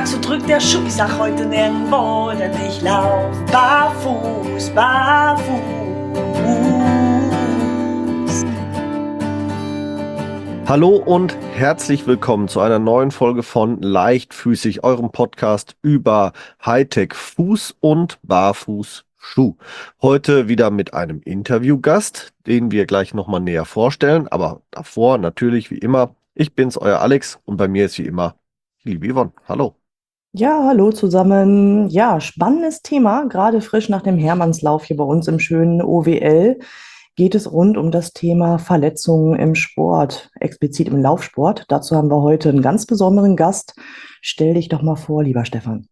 sag, so drückt der Schuh. Ich sag heute nirgendwo, denn ich lauf barfuß, barfuß. Hallo und herzlich willkommen zu einer neuen Folge von Leichtfüßig, eurem Podcast über Hightech Fuß- und Barfußschuh. Heute wieder mit einem Interviewgast, den wir gleich nochmal näher vorstellen, aber davor natürlich wie immer, ich bin's, euer Alex, und bei mir ist wie immer die liebe Yvonne. Hallo. Ja, hallo zusammen. Ja, spannendes Thema. Gerade frisch nach dem Hermannslauf hier bei uns im schönen OWL geht es rund um das Thema Verletzungen im Sport, explizit im Laufsport. Dazu haben wir heute einen ganz besonderen Gast. Stell dich doch mal vor, lieber Stefan.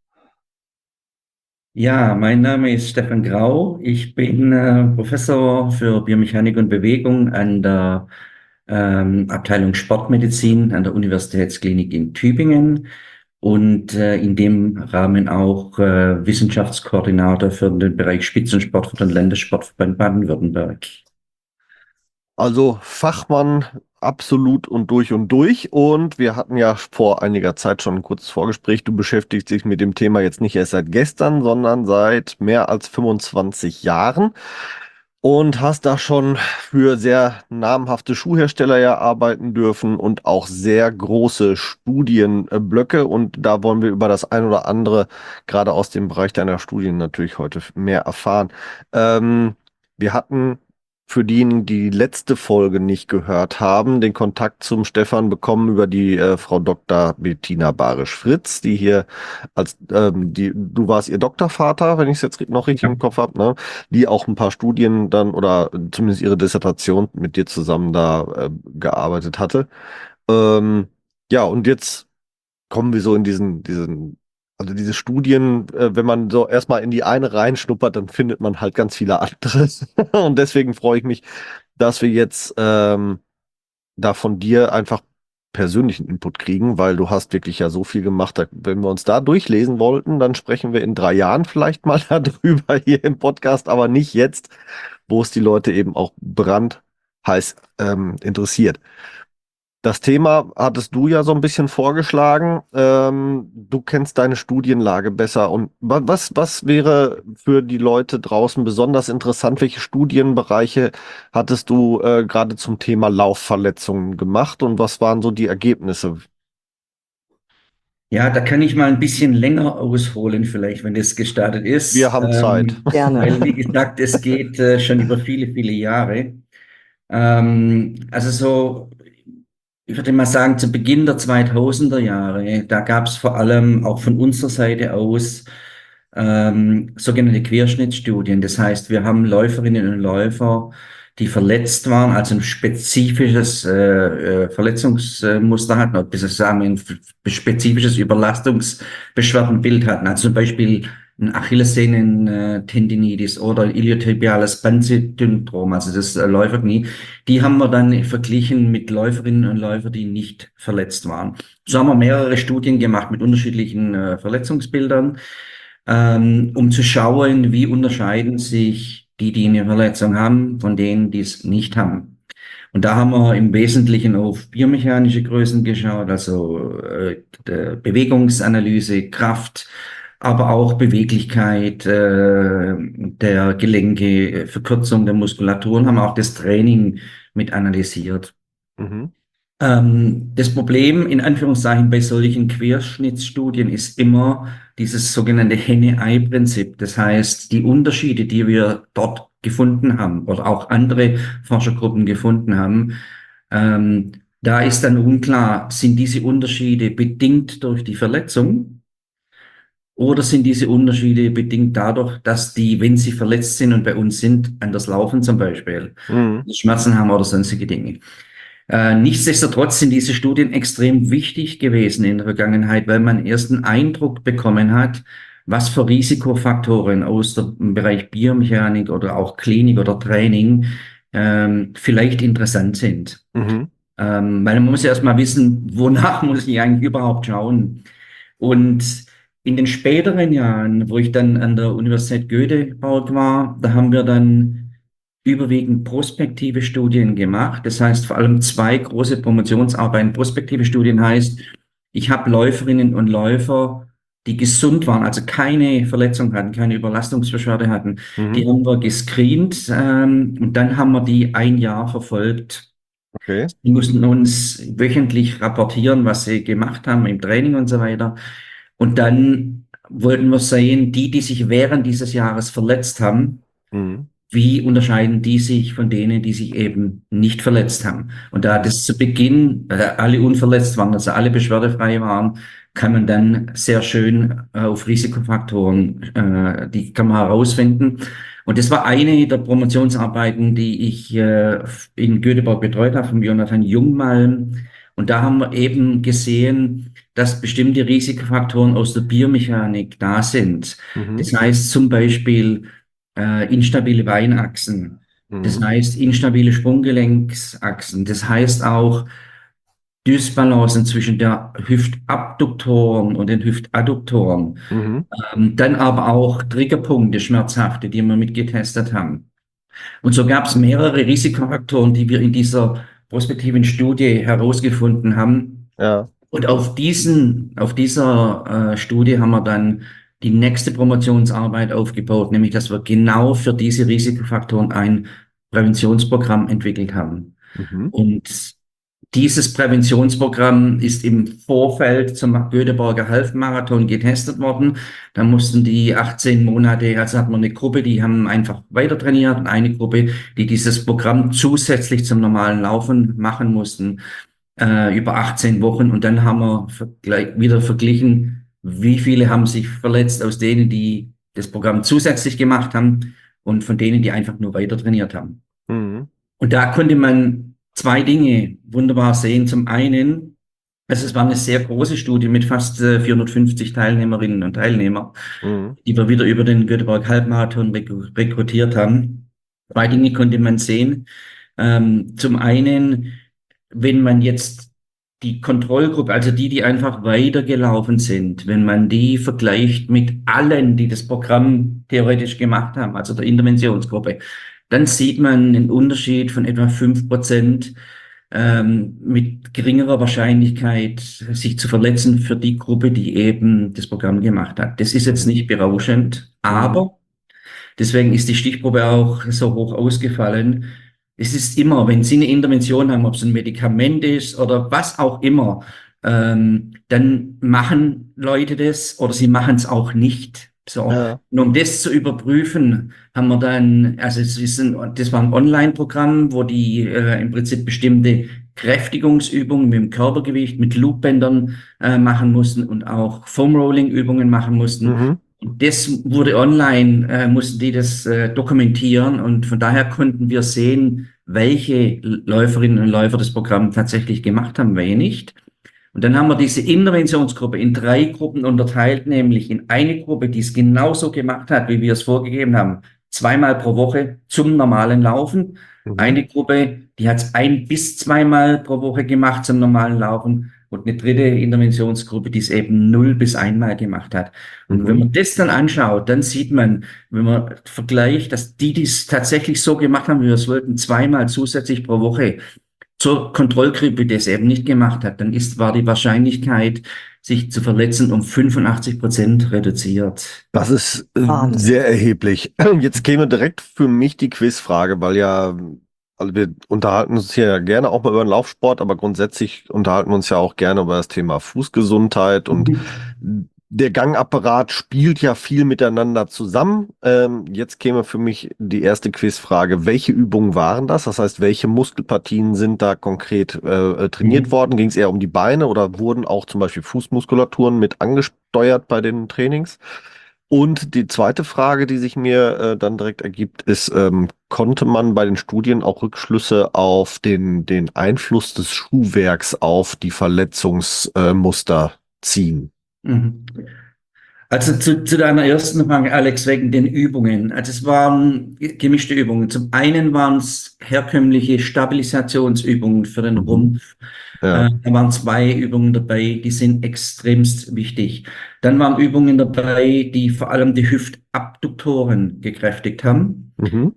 Ja, mein Name ist Stefan Grau. Ich bin Professor für Biomechanik und Bewegung an der Abteilung Sportmedizin an der Universitätsklinik in Tübingen und in dem Rahmen auch Wissenschaftskoordinator für den Bereich Spitzensport für den Landessportverband Baden-Württemberg. Also Fachmann absolut und durch und durch. Und wir hatten ja vor einiger Zeit schon ein kurzes Vorgespräch. Du beschäftigst dich mit dem Thema jetzt nicht erst seit gestern, sondern seit mehr als 25 Jahren und hast da schon für sehr namhafte Schuhhersteller ja arbeiten dürfen und auch sehr große Studienblöcke. Und da wollen wir über das ein oder andere, gerade aus dem Bereich deiner Studien, natürlich heute mehr erfahren. Wir hatten für diejenigen, die die letzte Folge nicht gehört haben, den Kontakt zum Stefan bekommen über die Frau Dr. Bettina Barisch-Fritz, die hier du warst ihr Doktorvater, wenn ich es jetzt noch richtig Ja. im Kopf habe, ne? Die auch ein paar Studien dann oder zumindest ihre Dissertation mit dir zusammen da gearbeitet hatte. Ähm, ja, und jetzt kommen wir so in also diese Studien, wenn man so erstmal in die eine reinschnuppert, dann findet man halt ganz viele andere. Und deswegen freue ich mich, dass wir jetzt da von dir einfach persönlichen Input kriegen, weil du hast wirklich ja so viel gemacht. Wenn wir uns da durchlesen wollten, dann sprechen wir in 3 Jahren vielleicht mal darüber hier im Podcast, aber nicht jetzt, wo es die Leute eben auch brandheiß interessiert. Das Thema hattest du ja so ein bisschen vorgeschlagen. Du kennst deine Studienlage besser. Und was wäre für die Leute draußen besonders interessant? Welche Studienbereiche hattest du gerade zum Thema Laufverletzungen gemacht und was waren so die Ergebnisse? Ja, da kann ich mal ein bisschen länger ausholen, vielleicht, wenn das gestartet Wir ist, haben Zeit. weil, wie Gerne. gesagt, es geht schon über viele, viele Jahre. Also so, ich würde mal sagen, zu Beginn der 2000er Jahre, da gab es vor allem auch von unserer Seite aus sogenannte Querschnittsstudien. Das heißt, wir haben Läuferinnen und Läufer, die verletzt waren, also ein spezifisches Verletzungsmuster hatten, oder besser sagen, ein spezifisches Überlastungsbeschwerdenbild hatten. Also zum Beispiel ein Achillessehnentendinitis oder iliotibiales Bandsyndrom, also das Läuferknie. Die haben wir dann verglichen mit Läuferinnen und Läufern, die nicht verletzt waren. So haben wir mehrere Studien gemacht mit unterschiedlichen Verletzungsbildern, um zu schauen, wie unterscheiden sich die, die eine Verletzung haben, von denen, die es nicht haben. Und da haben wir im Wesentlichen auf biomechanische Größen geschaut, also der Bewegungsanalyse, Kraft, aber auch Beweglichkeit der Gelenke, Verkürzung der Muskulatur und haben auch das Training mit analysiert. Mhm. Das Problem in Anführungszeichen bei solchen Querschnittsstudien ist immer dieses sogenannte Henne-Ei-Prinzip. Das heißt, die Unterschiede, die wir dort gefunden haben oder auch andere Forschergruppen gefunden haben, da ist dann unklar, sind diese Unterschiede bedingt durch die Verletzung oder sind diese Unterschiede bedingt dadurch, dass die, wenn sie verletzt sind und bei uns sind, anders laufen zum Beispiel, Mhm. Schmerzen haben oder sonstige Dinge. Nichtsdestotrotz sind diese Studien extrem wichtig gewesen in der Vergangenheit, weil man erst einen Eindruck bekommen hat, was für Risikofaktoren aus dem Bereich Biomechanik oder auch Klinik oder Training vielleicht interessant sind. Mhm. Weil man muss ja erst mal wissen, wonach muss ich eigentlich überhaupt schauen. Und in den späteren Jahren, wo ich dann an der Universität Göteborg war, da haben wir dann überwiegend prospektive Studien gemacht. Das heißt vor allem zwei große Promotionsarbeiten. Prospektive Studien heißt, ich habe Läuferinnen und Läufer die gesund waren, also keine Verletzung hatten, keine Überlastungsbeschwerde hatten, die Mhm. haben wir gescreent und dann haben wir die ein Jahr verfolgt. Okay. Die mussten uns wöchentlich rapportieren, was sie gemacht haben im Training und so weiter. Und dann wollten wir sehen, die sich während dieses Jahres verletzt haben, Mhm. wie unterscheiden die sich von denen, die sich eben nicht verletzt haben? Und da Mhm. das zu Beginn alle unverletzt waren, also alle beschwerdefrei waren, kann man dann sehr schön auf Risikofaktoren, die kann man herausfinden. Und das war eine der Promotionsarbeiten, die ich in Göteborg betreut habe, von Jonathan Jungmalm. Und da haben wir eben gesehen, dass bestimmte Risikofaktoren aus der Biomechanik da sind. Mhm. Das heißt zum Beispiel, instabile Beinachsen. Das Mhm. heißt instabile Sprunggelenksachsen. Das heißt auch Dysbalancen zwischen der Hüftabduktoren und den Hüftadduktoren. Mhm. Dann aber auch Triggerpunkte, schmerzhafte, die wir mitgetestet haben. Und so gab es mehrere Risikofaktoren, die wir in dieser prospektiven Studie herausgefunden haben. Ja. Und auf dieser Studie haben wir dann die nächste Promotionsarbeit aufgebaut, nämlich dass wir genau für diese Risikofaktoren ein Präventionsprogramm entwickelt haben. Mhm. Und dieses Präventionsprogramm ist im Vorfeld zum Göteborger Halbmarathon getestet worden. Da mussten die 18 Monate, also hat man eine Gruppe, die haben einfach weiter trainiert und eine Gruppe, die dieses Programm zusätzlich zum normalen Laufen machen mussten über 18 Wochen. Und dann haben wir wieder verglichen, wie viele haben sich verletzt aus denen, die das Programm zusätzlich gemacht haben und von denen, die einfach nur weiter trainiert haben. Mhm. Und da konnte man zwei Dinge wunderbar sehen. Zum einen, also es war eine sehr große Studie mit fast 450 Teilnehmerinnen und Teilnehmern, Mhm. die wir wieder über den Göteborg Halbmarathon rekrutiert haben. Zwei Dinge konnte man sehen. Zum einen, wenn man jetzt die Kontrollgruppe, also die, die einfach weitergelaufen sind, wenn man die vergleicht mit allen, die das Programm theoretisch gemacht haben, also der Interventionsgruppe, dann sieht man einen Unterschied von etwa 5% mit geringerer Wahrscheinlichkeit, sich zu verletzen für die Gruppe, die eben das Programm gemacht hat. Das ist jetzt Mhm. nicht berauschend, Mhm. aber deswegen ist die Stichprobe auch so hoch ausgefallen. Es ist immer, wenn Sie eine Intervention haben, ob es ein Medikament ist oder was auch immer, dann machen Leute das oder sie machen es auch nicht. So. Ja. Und um das zu überprüfen, haben wir dann, also das war ein Online-Programm, wo die im Prinzip bestimmte Kräftigungsübungen mit dem Körpergewicht, mit Loopbändern machen mussten und auch Foam-Rolling-Übungen machen mussten. Mhm. Das wurde online, mussten die das dokumentieren und von daher konnten wir sehen, welche Läuferinnen und Läufer das Programm tatsächlich gemacht haben, welche nicht. Und dann haben wir diese Interventionsgruppe in drei Gruppen unterteilt, nämlich in eine Gruppe, die es genauso gemacht hat, wie wir es vorgegeben haben, zweimal pro Woche zum normalen Laufen. Mhm. Eine Gruppe, die hat es ein bis zweimal pro Woche gemacht zum normalen Laufen. Und eine dritte Interventionsgruppe, die es eben 0 bis einmal gemacht hat. Und wenn Mhm. man das dann anschaut, dann sieht man, wenn man vergleicht, dass die, die es tatsächlich so gemacht haben, wie wir es wollten, zweimal zusätzlich pro Woche zur Kontrollgruppe, die es eben nicht gemacht hat, dann war die Wahrscheinlichkeit, sich zu verletzen, um 85% reduziert. Das ist Wahnsinn. sehr erheblich. Jetzt käme direkt für mich die Quizfrage, weil ja, also wir unterhalten uns hier ja gerne auch mal über den Laufsport, aber grundsätzlich unterhalten wir uns ja auch gerne über das Thema Fußgesundheit und der Gangapparat spielt ja viel miteinander zusammen. Jetzt käme für mich die erste Quizfrage. Welche Übungen waren das? Das heißt, welche Muskelpartien sind da konkret trainiert Mhm. worden? Ging es eher um die Beine oder wurden auch zum Beispiel Fußmuskulaturen mit angesteuert bei den Trainings? Und die zweite Frage, die sich mir dann direkt ergibt, ist, konnte man bei den Studien auch Rückschlüsse auf den Einfluss des Schuhwerks auf die Verletzungsmuster ziehen? Mhm. Also zu deiner ersten Frage, Alex, wegen den Übungen. Also es waren gemischte Übungen. Zum einen waren es herkömmliche Stabilisationsübungen für den Mhm. Rumpf. Ja. Da waren zwei Übungen dabei, die sind extremst wichtig. Dann waren Übungen dabei, die vor allem die Hüftabduktoren gekräftigt haben. Mhm.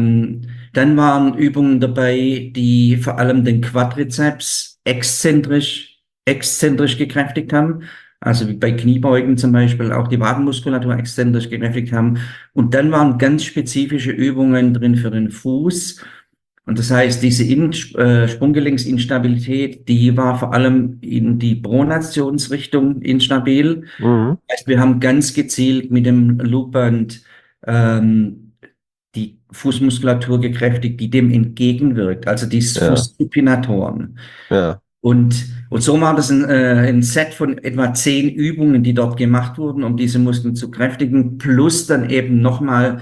Dann waren Übungen dabei, die vor allem den Quadrizeps exzentrisch gekräftigt haben. Also wie bei Kniebeugen zum Beispiel auch die Wadenmuskulatur exzentrisch gekräftigt haben. Und dann waren ganz spezifische Übungen drin für den Fuß. Und das heißt, diese Sprunggelenksinstabilität, die war vor allem in die Pronationsrichtung instabil. Mhm. Das heißt, wir haben ganz gezielt mit dem Loopband ähm, die Fußmuskulatur gekräftigt, die dem entgegenwirkt, also die Ja, Fußsupinatoren. ja, Und so war das ein Set von etwa 10 Übungen, die dort gemacht wurden, um diese Muskeln zu kräftigen, plus dann eben nochmal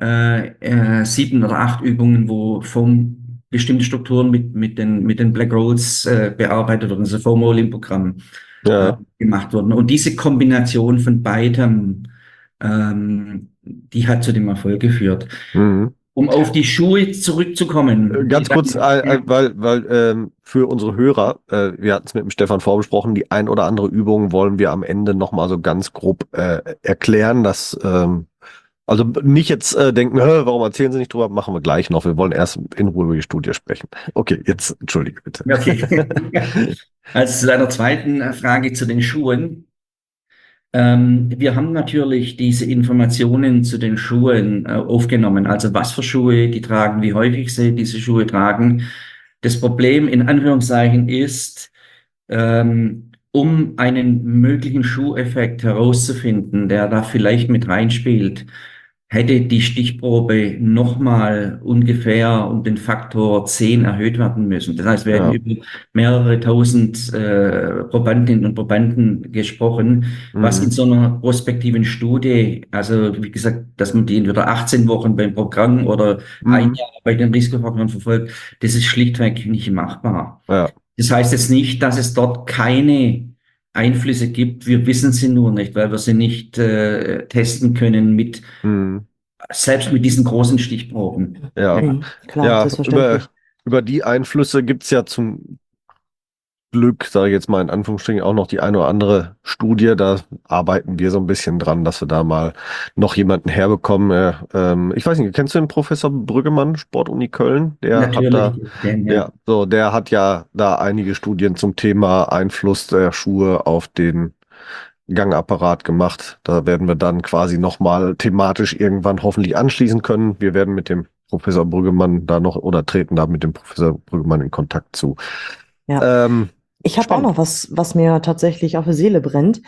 7 oder 8 Übungen, wo bestimmte Strukturen mit den Black Rolls bearbeitet wurden, also FOMO-Limpogramm ja. gemacht wurden. Und diese Kombination von beidem, die hat zu dem Erfolg geführt. Mhm. Um auf die Schuhe zurückzukommen, die Ganz kurz, dann, weil für unsere Hörer, wir hatten es mit dem Stefan vorbesprochen, die ein oder andere Übung wollen wir am Ende nochmal so ganz grob erklären, dass also nicht jetzt denken, warum erzählen Sie nicht drüber, machen wir gleich noch. Wir wollen erst in Ruhe über die Studie sprechen. Okay, jetzt entschuldige bitte. okay. Als zu deiner zweiten Frage zu den Schuhen. Wir haben natürlich diese Informationen zu den Schuhen aufgenommen. Also was für Schuhe die tragen, wie häufig sie diese Schuhe tragen. Das Problem in Anführungszeichen ist, um einen möglichen Schuheffekt herauszufinden, der da vielleicht mit reinspielt, hätte die Stichprobe nochmal ungefähr um den Faktor 10 erhöht werden müssen. Das heißt, wir hätten Ja. über mehrere tausend Probandinnen und Probanden gesprochen, was in Mhm. so einer prospektiven Studie, also wie gesagt, dass man die entweder 18 Wochen beim Programm oder ein Mhm. Jahr bei den Risikofaktoren verfolgt, das ist schlichtweg nicht machbar. Ja. Das heißt jetzt nicht, dass es dort keine Einflüsse gibt. Wir wissen sie nur nicht, weil wir sie nicht testen können Mhm. selbst mit diesen großen Stichproben. Ja. Mhm. Klar, Ja, selbstverständlich. über die Einflüsse gibt's ja zum Glück, sage ich jetzt mal in Anführungsstrichen, auch noch die eine oder andere Studie. Da arbeiten wir so ein bisschen dran, dass wir da mal noch jemanden herbekommen. Ich weiß nicht, kennst du den Professor Brüggemann, Sportuni Köln? Der hat Natürlich, da, ja. ja, so, der hat ja da einige Studien zum Thema Einfluss der Schuhe auf den Gangapparat gemacht. Da werden wir dann quasi nochmal thematisch irgendwann hoffentlich anschließen können. Wir werden mit dem Professor Brüggemann da noch oder treten da mit dem Professor Brüggemann in Kontakt zu. Ja. Ähm, Ich habe auch Spannend. noch was mir tatsächlich auf der Seele brennt.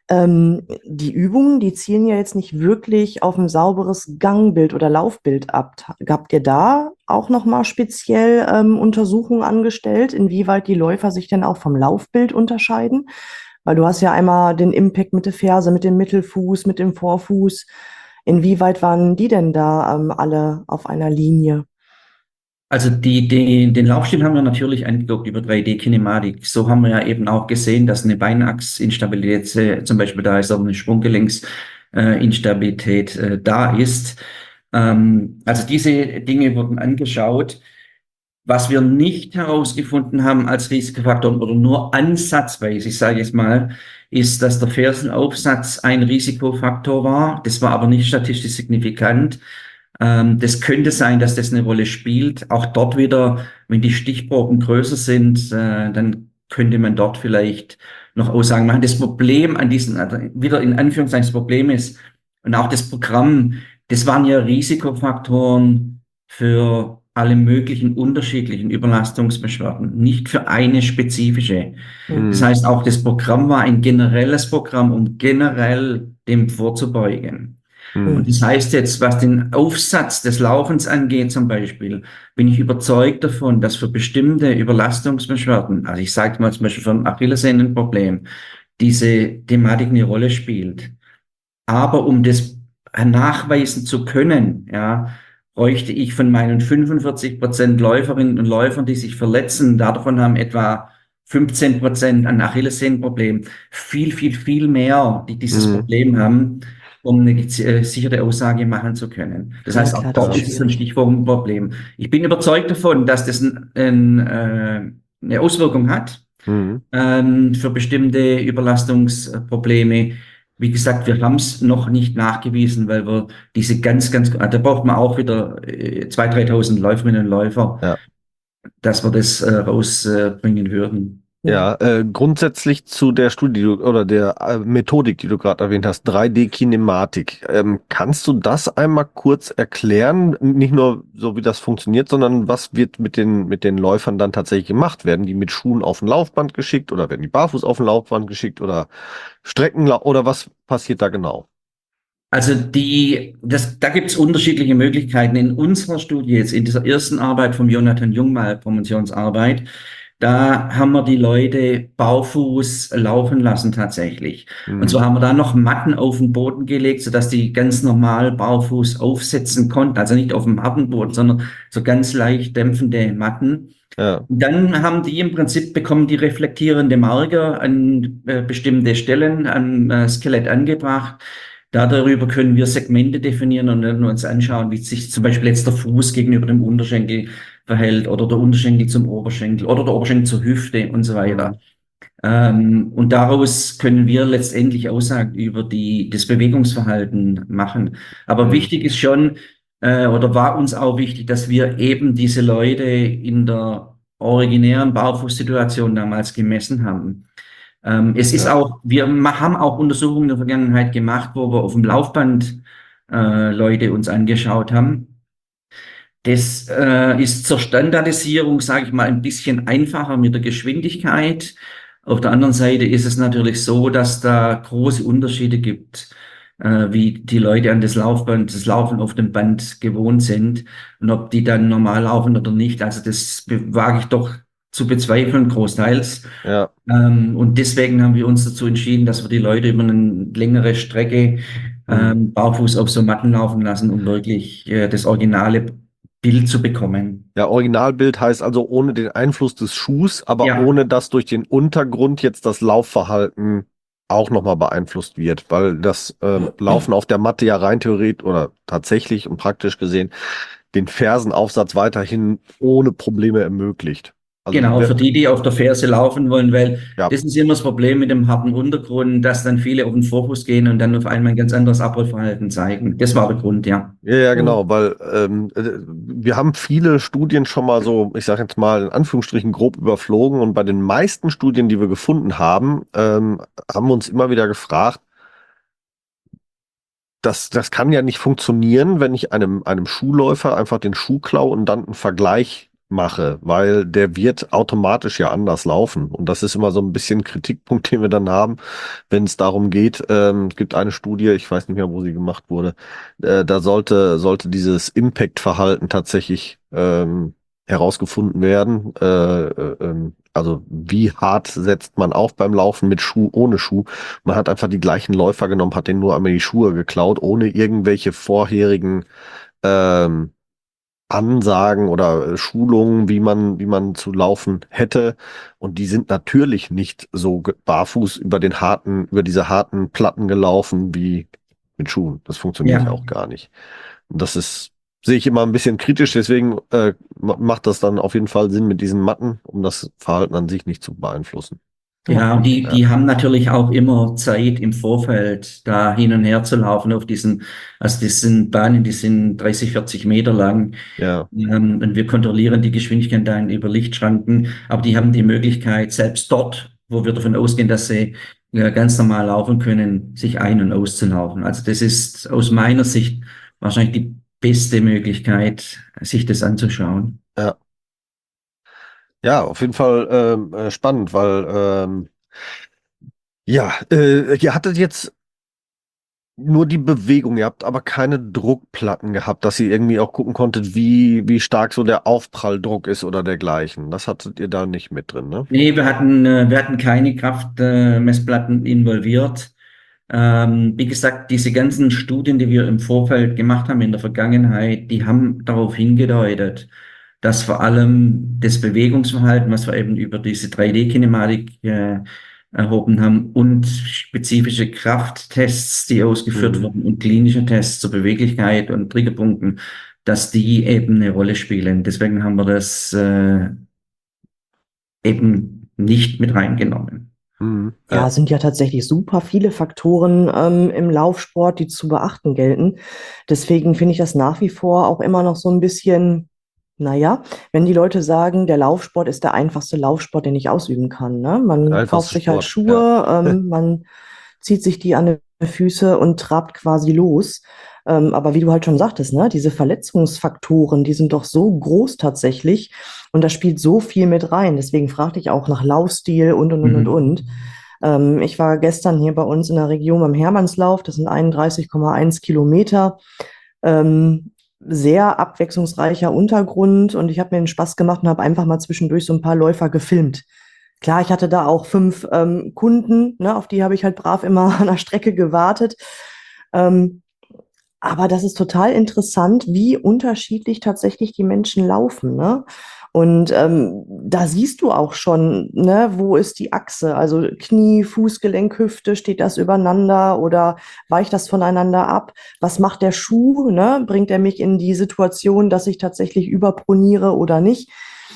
Die Übungen, die zielen ja jetzt nicht wirklich auf ein sauberes Gangbild oder Laufbild ab. Habt ihr da auch nochmal speziell Untersuchungen angestellt, inwieweit die Läufer sich denn auch vom Laufbild unterscheiden? Weil du hast ja einmal den Impact mit der Ferse, mit dem Mittelfuß, mit dem Vorfuß. Inwieweit waren die denn da alle auf einer Linie? Also den Laufstil haben wir natürlich angeguckt über 3D-Kinematik. So haben wir ja eben auch gesehen, dass eine Beinachsinstabilität zum Beispiel da ist, oder eine Sprunggelenks-Instabilität da ist. Also diese Dinge wurden angeschaut. Was wir nicht herausgefunden haben als Risikofaktor oder nur ansatzweise, ich sage jetzt mal, ist, dass der Fersenaufsatz ein Risikofaktor war. Das war aber nicht statistisch signifikant. Das könnte sein, dass das eine Rolle spielt. Auch dort wieder, wenn die Stichproben größer sind, dann könnte man dort vielleicht noch Aussagen machen. Das Problem an diesen, also wieder in Anführungszeichen, das Problem ist, und auch das Programm, das waren ja Risikofaktoren für alle möglichen unterschiedlichen Überlastungsbeschwerden, nicht für eine spezifische. Das Mhm. heißt, auch das Programm war ein generelles Programm, um generell dem vorzubeugen. Und Mhm. das heißt jetzt, was den Aufsatz des Laufens angeht zum Beispiel, bin ich überzeugt davon, dass für bestimmte Überlastungsbeschwerden, also ich sage mal zum Beispiel für ein Achillessehnenproblem, diese Thematik eine Rolle spielt. Aber um das nachweisen zu können, ja, bräuchte ich von meinen 45% Läuferinnen und Läufern, die sich verletzen, davon haben etwa 15% ein Achillessehnenproblem, viel mehr, die dieses Mhm. Problem haben, um eine sichere Aussage machen zu können. Das Ja, heißt, auch klar, das dort ist ist es ein schwierig. Stichwort-Problem. Ich bin überzeugt davon, dass das eine Auswirkung hat Mhm. für bestimmte Überlastungsprobleme. Wie gesagt, wir haben es noch nicht nachgewiesen, weil wir diese da braucht man auch wieder 2.000, 3.000 Läuferinnen und Läufer, Ja. dass wir das rausbringen würden. Ja, grundsätzlich zu der Studie oder der Methodik, die du gerade erwähnt hast, 3D-Kinematik. Kannst du das einmal kurz erklären? Nicht nur so, wie das funktioniert, sondern was wird mit den Läufern dann tatsächlich gemacht? Werden die mit Schuhen auf ein Laufband geschickt oder werden die barfuß auf ein Laufband geschickt oder oder was passiert da genau? Also da gibt es unterschiedliche Möglichkeiten. In unserer Studie jetzt, in dieser ersten Arbeit vom Jonathan Jungmal, Promotionsarbeit, da haben wir die Leute barfuß laufen lassen tatsächlich. Und Mhm. zwar haben wir da noch Matten auf den Boden gelegt, sodass die ganz normal barfuß aufsetzen konnten. Also nicht auf dem harten Boden, sondern so ganz leicht dämpfende Matten. Ja. Und dann haben die im Prinzip bekommen die reflektierende Marker an bestimmte Stellen am Skelett angebracht. Darüber können wir Segmente definieren und dann uns anschauen, wie sich zum Beispiel jetzt der Fuß gegenüber dem Unterschenkel verhält oder der Unterschenkel zum Oberschenkel oder der Oberschenkel zur Hüfte und so weiter. Mhm. Und daraus können wir letztendlich Aussagen über das Bewegungsverhalten machen. Aber Mhm. wichtig ist schon, oder war uns auch wichtig, dass wir eben diese Leute in der originären Barfußsituation damals gemessen haben. Es ist Ja. auch, haben auch Untersuchungen in der Vergangenheit gemacht, wo wir auf dem Laufband Leute uns angeschaut haben. Das ist zur Standardisierung, sage ich mal, ein bisschen einfacher mit der Geschwindigkeit. Auf der anderen Seite ist es natürlich so, dass da große Unterschiede gibt, wie die Leute an das Laufband, das Laufen auf dem Band gewohnt sind und ob die dann normal laufen oder nicht. Also das wage ich doch zu bezweifeln, großteils. Ja. Und deswegen haben wir uns dazu entschieden, dass wir die Leute über eine längere Strecke Mhm. barfuß auf so Matten laufen lassen, um wirklich das originale Bild zu bekommen. Ja, Originalbild heißt also ohne den Einfluss des Schuhs, aber Ja, ohne dass durch den Untergrund jetzt das Laufverhalten auch nochmal beeinflusst wird, weil das Laufen auf der Matte ja rein theoretisch oder tatsächlich und praktisch gesehen den Fersenaufsatz weiterhin ohne Probleme ermöglicht. Also genau, für die, die auf der Ferse laufen wollen, weil ja, das ist immer das Problem mit dem harten Untergrund, dass dann viele auf den Vorfuß gehen und dann auf einmal ein ganz anderes Abrollverhalten zeigen. Das war der Grund, ja. ja, ja, Mhm. genau, weil wir haben viele Studien schon mal so, ich sage jetzt mal in Anführungsstrichen grob überflogen und bei den meisten Studien, die wir gefunden haben, haben wir uns immer wieder gefragt, das kann ja nicht funktionieren, wenn ich einem Schuhläufer einfach den Schuh klaue und dann einen Vergleich mache, weil der wird automatisch ja anders laufen. Und das ist immer so ein bisschen Kritikpunkt, den wir dann haben, wenn es darum geht. Es gibt eine Studie, ich weiß nicht mehr, wo sie gemacht wurde, da sollte dieses Impact-Verhalten tatsächlich herausgefunden werden. Also wie hart setzt man auf beim Laufen mit Schuh, ohne Schuh. Man hat einfach die gleichen Läufer genommen, hat denen nur einmal die Schuhe geklaut, ohne irgendwelche vorherigen ähm, Ansagen oder Schulungen, wie man zu laufen hätte. Und die sind natürlich nicht so barfuß über diese harten Platten gelaufen wie mit Schuhen. Das funktioniert ja Ja. auch gar nicht. Und sehe ich immer ein bisschen kritisch, deswegen macht das dann auf jeden Fall Sinn mit diesen Matten, um das Verhalten an sich nicht zu beeinflussen. Ja. Ja, und Ja, die haben natürlich auch immer Zeit im Vorfeld, da hin und her zu laufen auf also das sind Bahnen, die sind 30, 40 Meter lang. ja. Und wir kontrollieren die Geschwindigkeit dann über Lichtschranken, aber die haben die Möglichkeit, selbst dort, wo wir davon ausgehen, dass sie ganz normal laufen können, sich ein- und auszulaufen. Also das ist aus meiner Sicht wahrscheinlich die beste Möglichkeit, sich das anzuschauen. Ja. Ja, auf jeden Fall spannend, weil ja, ihr hattet jetzt nur die Bewegung, ihr habt aber keine Druckplatten gehabt, dass ihr irgendwie auch gucken konntet, wie stark so der Aufpralldruck ist oder dergleichen. Das hattet ihr da nicht mit drin, ne? Nee, wir hatten keine Kraftmessplatten involviert. Wie gesagt, diese ganzen Studien, die wir im Vorfeld gemacht haben in der Vergangenheit, die haben darauf hingedeutet, dass vor allem das Bewegungsverhalten, was wir eben über diese 3D-Kinematik erhoben haben und spezifische Krafttests, die ausgeführt Mhm. wurden und klinische Tests zur Beweglichkeit und Triggerpunkten, dass die eben eine Rolle spielen. Deswegen haben wir das eben nicht mit reingenommen. Mhm. Ja, Ja, sind ja tatsächlich super viele Faktoren im Laufsport, die zu beachten gelten. Deswegen finde ich das nach wie vor auch immer noch so ein bisschen Naja, wenn die Leute sagen, der Laufsport ist der einfachste Laufsport, den ich ausüben kann, ne? Man Der kauft einfachste sich halt Sport, ja. Schuhe, man zieht sich die an die Füße und trabt quasi los. Aber wie du halt schon sagtest, ne, diese Verletzungsfaktoren, die sind doch so groß tatsächlich und da spielt so viel mit rein. Deswegen fragte ich auch nach Laufstil und. Ich war gestern hier bei uns in der Region beim Hermannslauf, das sind 31,1 Kilometer. Ähm, Sehr abwechslungsreicher Untergrund und ich habe mir den Spaß gemacht und habe einfach mal zwischendurch so ein paar Läufer gefilmt. Klar, ich hatte da auch 5 Kunden, ne, auf die habe ich halt brav immer an der Strecke gewartet. Ähm, aber das ist total interessant, wie unterschiedlich tatsächlich die Menschen laufen, ne? Und da siehst du auch schon, ne, wo ist die Achse? Also Knie, Fußgelenk, Hüfte, steht das übereinander oder weicht das voneinander ab? Was macht der Schuh? Ne? Bringt er mich in die Situation, dass ich tatsächlich überproniere oder nicht?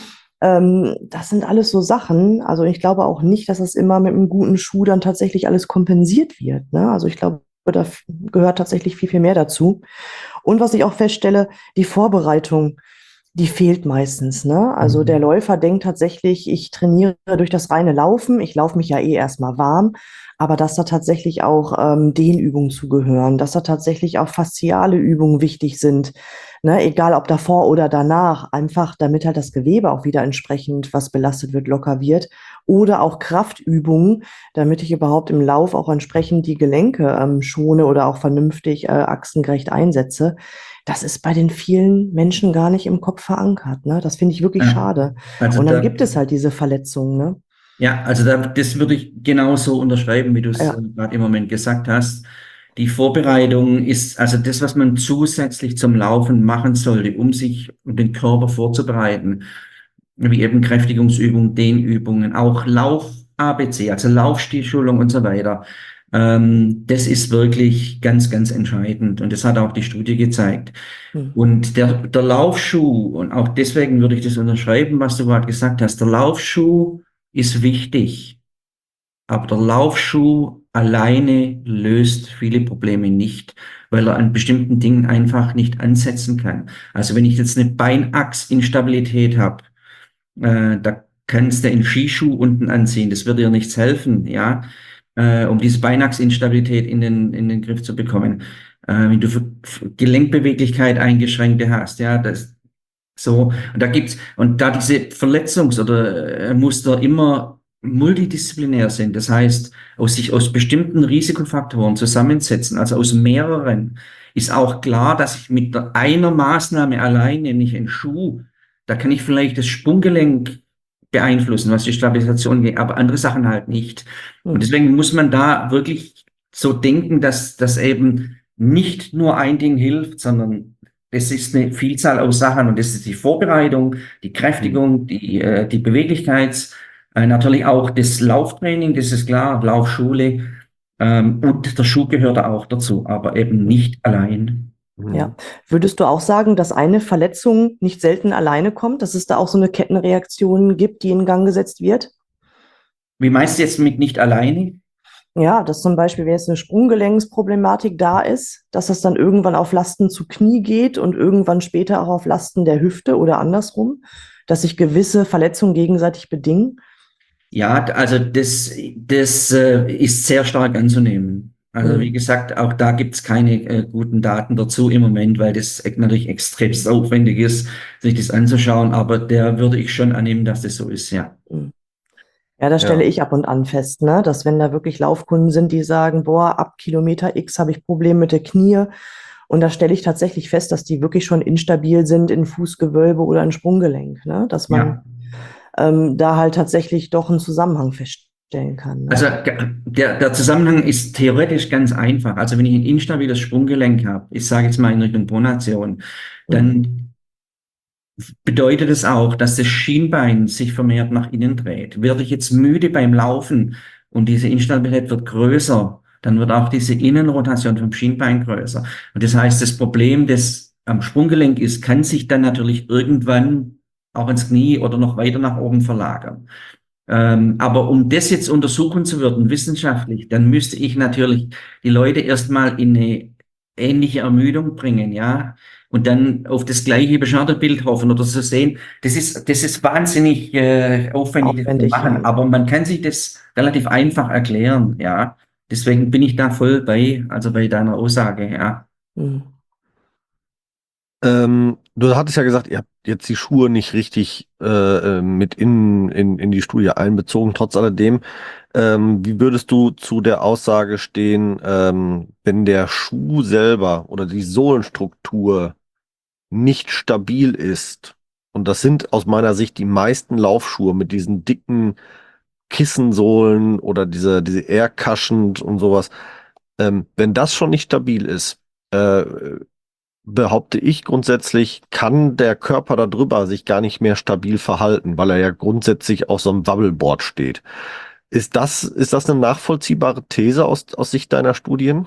Das sind alles so Sachen. Also ich glaube auch nicht, dass es immer mit einem guten Schuh dann tatsächlich alles kompensiert wird. Ne? Also ich glaube, da gehört tatsächlich viel, viel mehr dazu. Und was ich auch feststelle, die Vorbereitung, die fehlt meistens, ne? Also der Mhm. Läufer denkt tatsächlich, ich trainiere durch das reine Laufen. Ich laufe mich ja eh erstmal warm, aber dass da tatsächlich auch Dehnübungen zugehören, dass da tatsächlich auch fasziale Übungen wichtig sind, ne? Egal ob davor oder danach, einfach damit halt das Gewebe auch wieder entsprechend, was belastet wird, locker wird. Oder auch Kraftübungen, damit ich überhaupt im Lauf auch entsprechend die Gelenke schone oder auch vernünftig achsengerecht einsetze. Das ist bei den vielen Menschen gar nicht im Kopf verankert, ne? Das finde ich wirklich Ja, schade. also Und dann da, gibt es halt diese Verletzungen, ne? ja, also das würde ich genauso unterschreiben, wie du es Ja. gerade im Moment gesagt hast. Die Vorbereitung ist also das, was man zusätzlich zum Laufen machen sollte, um sich und den Körper vorzubereiten, wie eben Kräftigungsübungen, Dehnübungen, auch Lauf-ABC, also Laufstilschulung und so weiter. Das ist wirklich ganz, ganz entscheidend und das hat auch die Studie gezeigt. Hm. Und der Laufschuh, und auch deswegen würde ich das unterschreiben, was du gerade gesagt hast, der Laufschuh ist wichtig, aber der Laufschuh alleine löst viele Probleme nicht, weil er an bestimmten Dingen einfach nicht ansetzen kann. Also wenn ich jetzt eine Beinachsinstabilität habe, da kannst du einen Skischuh unten anziehen, das wird dir nichts helfen, ja, um diese Beinachsinstabilität in den Griff zu bekommen. Wenn du Gelenkbeweglichkeit eingeschränkte hast, ja, das so, und da gibt's, und da diese Verletzungs- oder Muster immer multidisziplinär sind, das heißt, sich aus bestimmten Risikofaktoren zusammensetzen, also aus mehreren, ist auch klar, dass ich mit einer Maßnahme allein, nämlich ein Schuh, da kann ich vielleicht das Sprunggelenk beeinflussen, was die Stabilisation geht, aber andere Sachen halt nicht. Und Hm. deswegen muss man da wirklich so denken, dass eben nicht nur ein Ding hilft, sondern es ist eine Vielzahl aus Sachen und das ist die Vorbereitung, die Hm. Kräftigung, die Beweglichkeits, natürlich auch das Lauftraining, das ist klar, Laufschule, und der Schuh gehört da auch dazu, aber eben Hm. nicht allein. Ja. Hm. Würdest du auch sagen, dass eine Verletzung nicht selten alleine kommt, dass es da auch so eine Kettenreaktion gibt, die in Gang gesetzt wird? Wie meinst du jetzt mit nicht alleine? Ja, dass zum Beispiel, wenn jetzt eine Sprunggelenksproblematik da ist, dass das dann irgendwann auf Lasten zu Knie geht und irgendwann später auch auf Lasten der Hüfte oder andersrum, dass sich gewisse Verletzungen gegenseitig bedingen? Ja, also das ist sehr stark anzunehmen. Also wie Hm. gesagt, auch da gibt's keine guten Daten dazu im Moment, weil das natürlich extrem aufwendig ist, sich das anzuschauen. Aber der würde ich schon annehmen, dass das so ist, ja. Hm. Ja, das stelle Ja. ich ab und an fest, ne? Dass wenn da wirklich Laufkunden sind, die sagen, boah, ab Kilometer X habe ich Probleme mit der Knie. Und da stelle ich tatsächlich fest, dass die wirklich schon instabil sind in Fußgewölbe oder in Sprunggelenk, ne? Dass man Ja. da halt tatsächlich doch einen Zusammenhang feststellen kann, Also ne? der Zusammenhang ist theoretisch ganz einfach. Also wenn ich ein instabiles Sprunggelenk habe, ich sage jetzt mal in Richtung Pronation, Hm. dann bedeutet es auch, dass das Schienbein sich vermehrt nach innen dreht. Werde ich jetzt müde beim Laufen und diese Instabilität wird größer, dann wird auch diese Innenrotation vom Schienbein größer. Und das heißt, das Problem, das am Sprunggelenk ist, kann sich dann natürlich irgendwann auch ins Knie oder noch weiter nach oben verlagern. Aber um das jetzt untersuchen zu würden, wissenschaftlich, dann müsste ich natürlich die Leute erstmal in eine ähnliche Ermüdung bringen, ja. und dann auf das gleiche Beschwerdebild hoffen oder so sehen. Das ist wahnsinnig aufwendig, das zu Aufwendig, machen, ja. aber man kann sich das relativ einfach erklären, ja. Deswegen bin ich da voll also bei deiner Aussage, ja. Hm. Du hattest ja gesagt, ihr habt jetzt die Schuhe nicht richtig mit in die Studie einbezogen. Trotz alledem, wie würdest du zu der Aussage stehen, wenn der Schuh selber oder die Sohlenstruktur nicht stabil ist? Und das sind aus meiner Sicht die meisten Laufschuhe mit diesen dicken Kissensohlen oder diese Air Cushioned und sowas. Wenn das schon nicht stabil ist, äh, behaupte ich grundsätzlich, kann der Körper darüber sich gar nicht mehr stabil verhalten, weil er ja grundsätzlich auf so einem Wobbleboard steht. Ist das eine nachvollziehbare These aus Sicht deiner Studien?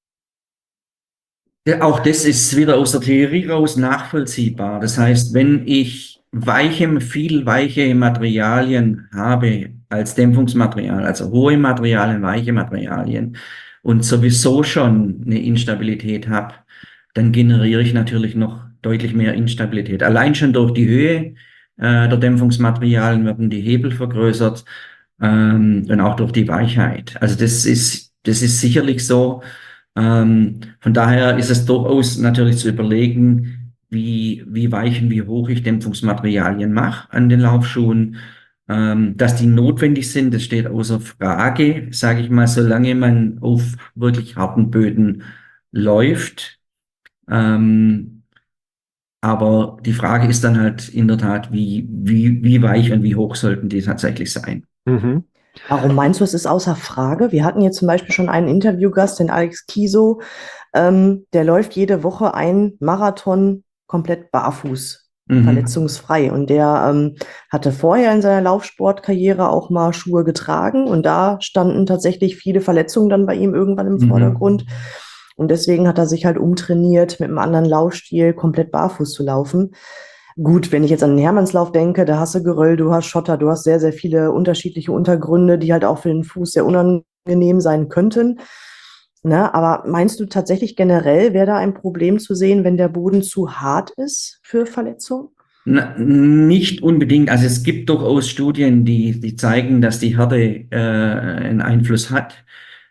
Ja, auch das ist wieder aus der Theorie raus nachvollziehbar. Das heißt, wenn ich viel weiche Materialien habe als Dämpfungsmaterial, also hohe Materialien, weiche Materialien und sowieso schon eine Instabilität habe, dann generiere ich natürlich noch deutlich mehr Instabilität. Allein schon durch die Höhe der Dämpfungsmaterialien werden die Hebel vergrößert und auch durch die Weichheit. Also das ist sicherlich so. Von daher ist es durchaus natürlich zu überlegen, wie weich und wie hoch ich Dämpfungsmaterialien mache an den Laufschuhen. Dass die notwendig sind, das steht außer Frage, sage ich mal, solange man auf wirklich harten Böden läuft. Ähm, aber die Frage ist dann halt in der Tat, wie weich und wie hoch sollten die tatsächlich sein? Mhm. Warum meinst du, es ist außer Frage? Wir hatten jetzt zum Beispiel schon einen Interviewgast, den Alex Kiso, der läuft jede Woche einen Marathon komplett barfuß, Mhm. verletzungsfrei. Und der hatte vorher in seiner Laufsportkarriere auch mal Schuhe getragen und da standen tatsächlich viele Verletzungen dann bei ihm irgendwann im Vordergrund. Mhm. Und deswegen hat er sich halt umtrainiert, mit einem anderen Laufstil komplett barfuß zu laufen. Gut, wenn ich jetzt an den Hermannslauf denke, da hast du Geröll, du hast Schotter, du hast sehr, sehr viele unterschiedliche Untergründe, die halt auch für den Fuß sehr unangenehm sein könnten. Ne? Aber meinst du tatsächlich generell, wäre da ein Problem zu sehen, wenn der Boden zu hart ist für Verletzungen? Nicht unbedingt. Also es gibt durchaus Studien, die zeigen, dass die Härte einen Einfluss hat.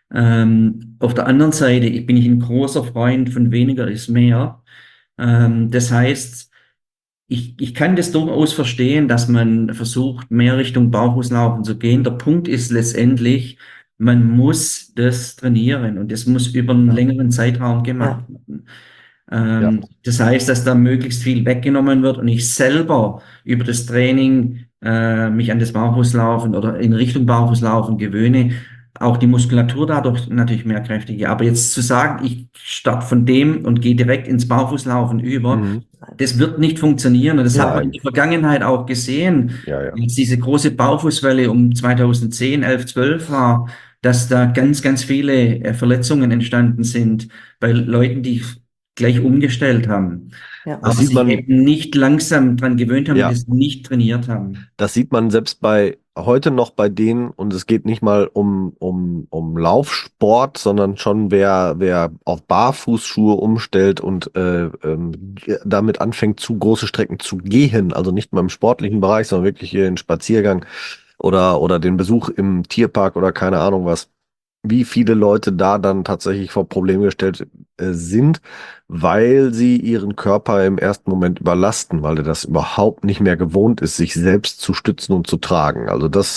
Auf der anderen Seite bin ich ein großer Freund von weniger ist mehr. Das heißt, ich kann das durchaus verstehen, dass man versucht, mehr Richtung Barfußlaufen zu gehen. Der Punkt ist letztendlich, man muss das trainieren und das muss über einen Ja, längeren Zeitraum gemacht ja, werden. Ja. Das heißt, dass da möglichst viel weggenommen wird und ich selber über das Training mich an das Barfußlaufen oder in Richtung Barfußlaufen gewöhne, auch die Muskulatur dadurch natürlich mehr kräftige. Aber jetzt zu sagen, ich starte von dem und gehe direkt ins Barfußlaufen über, Mhm. das wird nicht funktionieren. Und das hat man in Nein. der Vergangenheit auch gesehen, Ja, ja. als diese große Barfußwelle um 2010, 11, 12 war, dass da ganz viele Verletzungen entstanden sind bei Leuten, die gleich umgestellt haben, ja. Das aber sieht sich man, eben nicht langsam dran gewöhnt haben und ja, das nicht trainiert haben. das sieht man selbst bei heute noch bei denen, und es geht nicht mal um Laufsport, sondern schon wer auf Barfußschuhe umstellt und damit anfängt, zu große Strecken zu gehen, also nicht mal im sportlichen Bereich, sondern wirklich hier den Spaziergang oder den Besuch im Tierpark oder keine Ahnung was, wie viele Leute da dann tatsächlich vor Probleme gestellt sind, weil sie ihren Körper im ersten Moment überlasten, weil er das überhaupt nicht mehr gewohnt ist, sich selbst zu stützen und zu tragen. Also das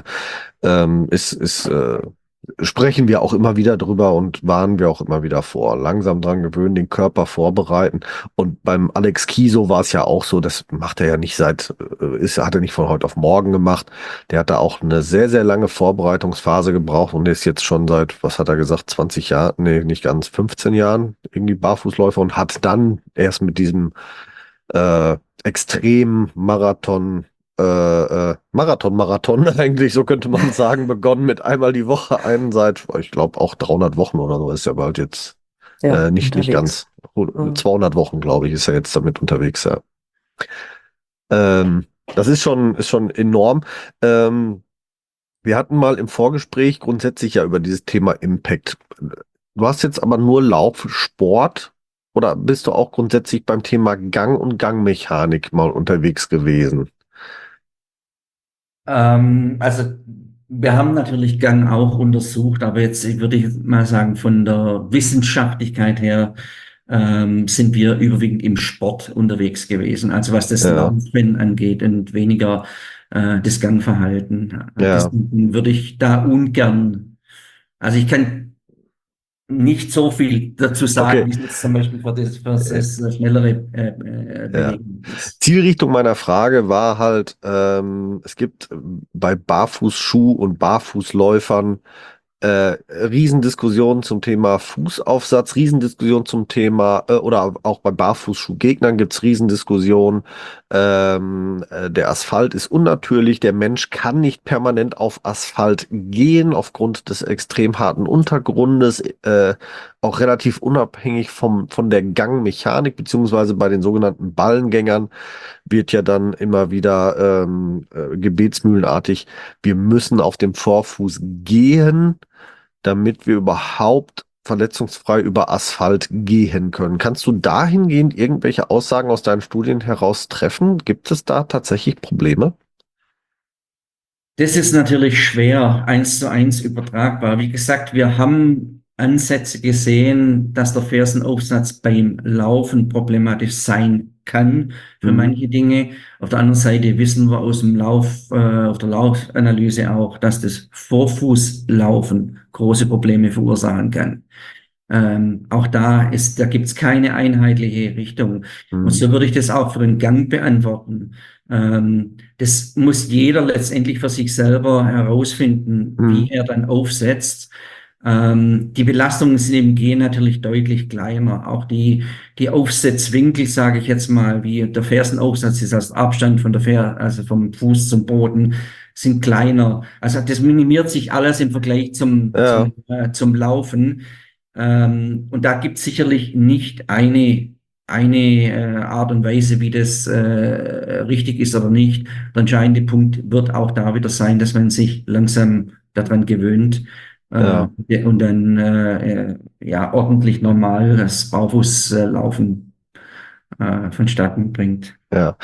sprechen wir auch immer wieder drüber und warnen wir auch immer wieder vor. Langsam dran gewöhnen, den Körper vorbereiten. Und beim Alex Kiso war es ja auch so, das macht er ja nicht hat er nicht von heute auf morgen gemacht. Der hat da auch eine sehr, sehr lange Vorbereitungsphase gebraucht und ist jetzt schon seit, was hat er gesagt, 20 Jahren, nee, nicht ganz, 15 Jahren irgendwie Barfußläufer und hat dann erst mit diesem extremen Marathon eigentlich, so könnte man sagen, begonnen mit einmal die Woche einen seit, ich glaube auch 300 Wochen oder so ist er bald jetzt, Ja, nicht unterwegs. ganz, Mhm. 200 Wochen, glaube ich, ist er jetzt damit unterwegs, ja. Das ist schon enorm. Ähm, Wir hatten mal im Vorgespräch grundsätzlich ja über dieses Thema Impact. Du hast jetzt aber nur Laufsport Oder bist du auch grundsätzlich beim Thema Gang und Gangmechanik mal unterwegs gewesen? Also wir haben natürlich Gang auch untersucht, aber jetzt würde ich mal sagen, von der Wissenschaftlichkeit her sind wir überwiegend im Sport unterwegs gewesen. Also was das Ja, Laufen angeht und weniger das Gangverhalten. ja, Deswegen würde ich da ungern, also ich kann nicht so viel dazu sagen, okay. wie es jetzt zum Beispiel für das schnellere Ja. Bewegen ist. Zielrichtung meiner Frage war halt, es gibt bei Barfußschuh- und Barfußläufern Riesendiskussionen zum Thema Fußaufsatz, Riesendiskussionen zum Thema, oder auch bei Barfußschuhgegnern gibt es Riesendiskussionen. Der Asphalt ist unnatürlich, der Mensch kann nicht permanent auf Asphalt gehen, aufgrund des extrem harten Untergrundes, auch relativ unabhängig von der Gangmechanik, beziehungsweise bei den sogenannten Ballengängern wird ja dann immer wieder gebetsmühlenartig, wir müssen auf dem Vorfuß gehen, damit wir überhaupt verletzungsfrei über Asphalt gehen können. Kannst du dahingehend irgendwelche Aussagen aus deinen Studien heraus treffen? Gibt es da tatsächlich Probleme? Das ist natürlich schwer, eins zu eins übertragbar. Wie gesagt, wir haben Ansätze gesehen, dass der Fersenaufsatz beim Laufen problematisch sein kann für Mhm. manche Dinge. Auf der anderen Seite wissen wir aus dem auf der Laufanalyse auch, dass das Vorfußlaufen große Probleme verursachen kann. Auch da gibt es keine einheitliche Richtung. Und Mhm. so würde ich das auch für den Gang beantworten. Das muss jeder letztendlich für sich selber herausfinden, wie Mhm. er dann aufsetzt. Die Belastungen sind im Gehen natürlich deutlich kleiner. Auch die Aufsetzwinkel, sage ich jetzt mal, wie der Fersenaufsatz ist als Abstand von also vom Fuß zum Boden, sind kleiner. Also das minimiert sich alles im Vergleich Ja, zum Laufen. Und da gibt es sicherlich nicht eine Art und Weise, wie das richtig ist oder nicht. Der entscheidende Punkt wird auch da wieder sein, dass man sich langsam daran gewöhnt ja. und dann ja ordentlich normal das Barfußlaufen vonstatten bringt. Ja.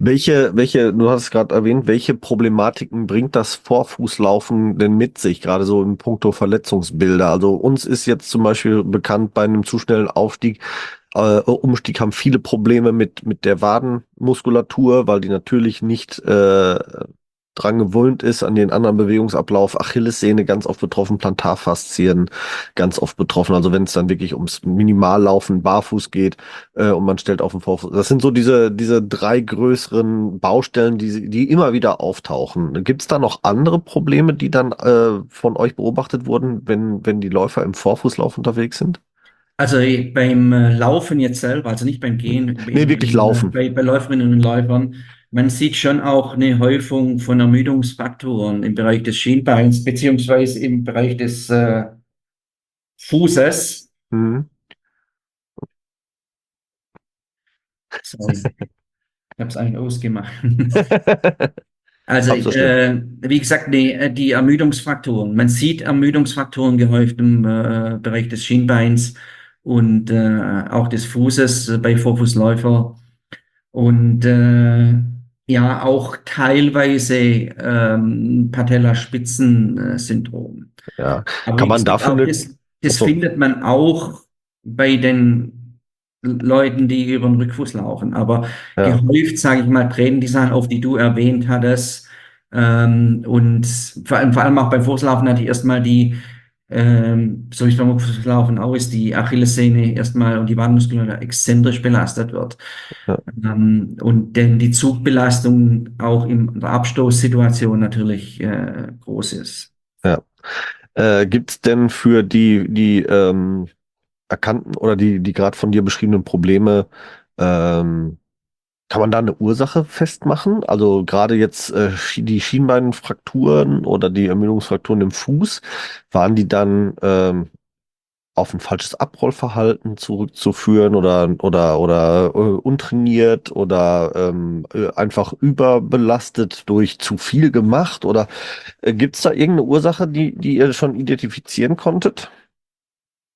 Du hast es gerade erwähnt, welche Problematiken bringt das Vorfußlaufen denn mit sich, gerade so in puncto Verletzungsbilder? Also uns ist jetzt zum Beispiel bekannt, bei einem zu schnellen Umstieg haben viele Probleme mit der Wadenmuskulatur, weil die natürlich nicht dran gewöhnt ist an den anderen Bewegungsablauf. Achillessehne ganz oft betroffen, Plantarfaszien ganz oft betroffen. Also wenn es dann wirklich ums Minimallaufen barfuß geht, und man stellt auf den Vorfuß. Das sind so diese drei größeren Baustellen, die immer wieder auftauchen. Gibt es da noch andere Probleme, die dann von euch beobachtet wurden, wenn die Läufer im Vorfußlauf unterwegs sind? Also beim Laufen jetzt selber, also nicht beim Hm. Gehen, Nee, wirklich laufen. bei Läuferinnen und Läufern, man sieht schon auch eine Häufung von Ermüdungsfaktoren im Bereich des Schienbeins, beziehungsweise im Bereich des Fußes. Mhm. Sorry, ich habe es eigentlich ausgemacht. Also, Halb so schlimm. wie gesagt, die Ermüdungsfrakturen. Man sieht Ermüdungsfrakturen gehäuft im Bereich des Schienbeins und auch des Fußes bei Vorfußläufer. Und ja, auch teilweise Patellaspitzensyndrom. Ja. Aber Kann wie man gesagt, dafür auch eine, das achso, findet man auch bei den Leuten, die über den Rückfuß laufen. Aber ja, gehäuft, sage ich mal, treten die Sachen auf, die du erwähnt hattest. Und vor allem auch beim Fußlaufen hatte ich erstmal so wie es beim Fußlaufen auch ist, die Achillessehne erstmal und die Wadenmuskulatur exzentrisch belastet wird. ja, Und denn die Zugbelastung auch in der Abstoßsituation natürlich groß ist. ja. Gibt es denn für die erkannten oder die gerade von dir beschriebenen Probleme, ähm, kann man da eine Ursache festmachen? Also gerade jetzt die Schienbeinfrakturen oder die Ermüdungsfrakturen im Fuß, waren die dann auf ein falsches Abrollverhalten zurückzuführen oder untrainiert oder einfach überbelastet durch zu viel gemacht? Oder gibt es da irgendeine Ursache, die ihr schon identifizieren konntet?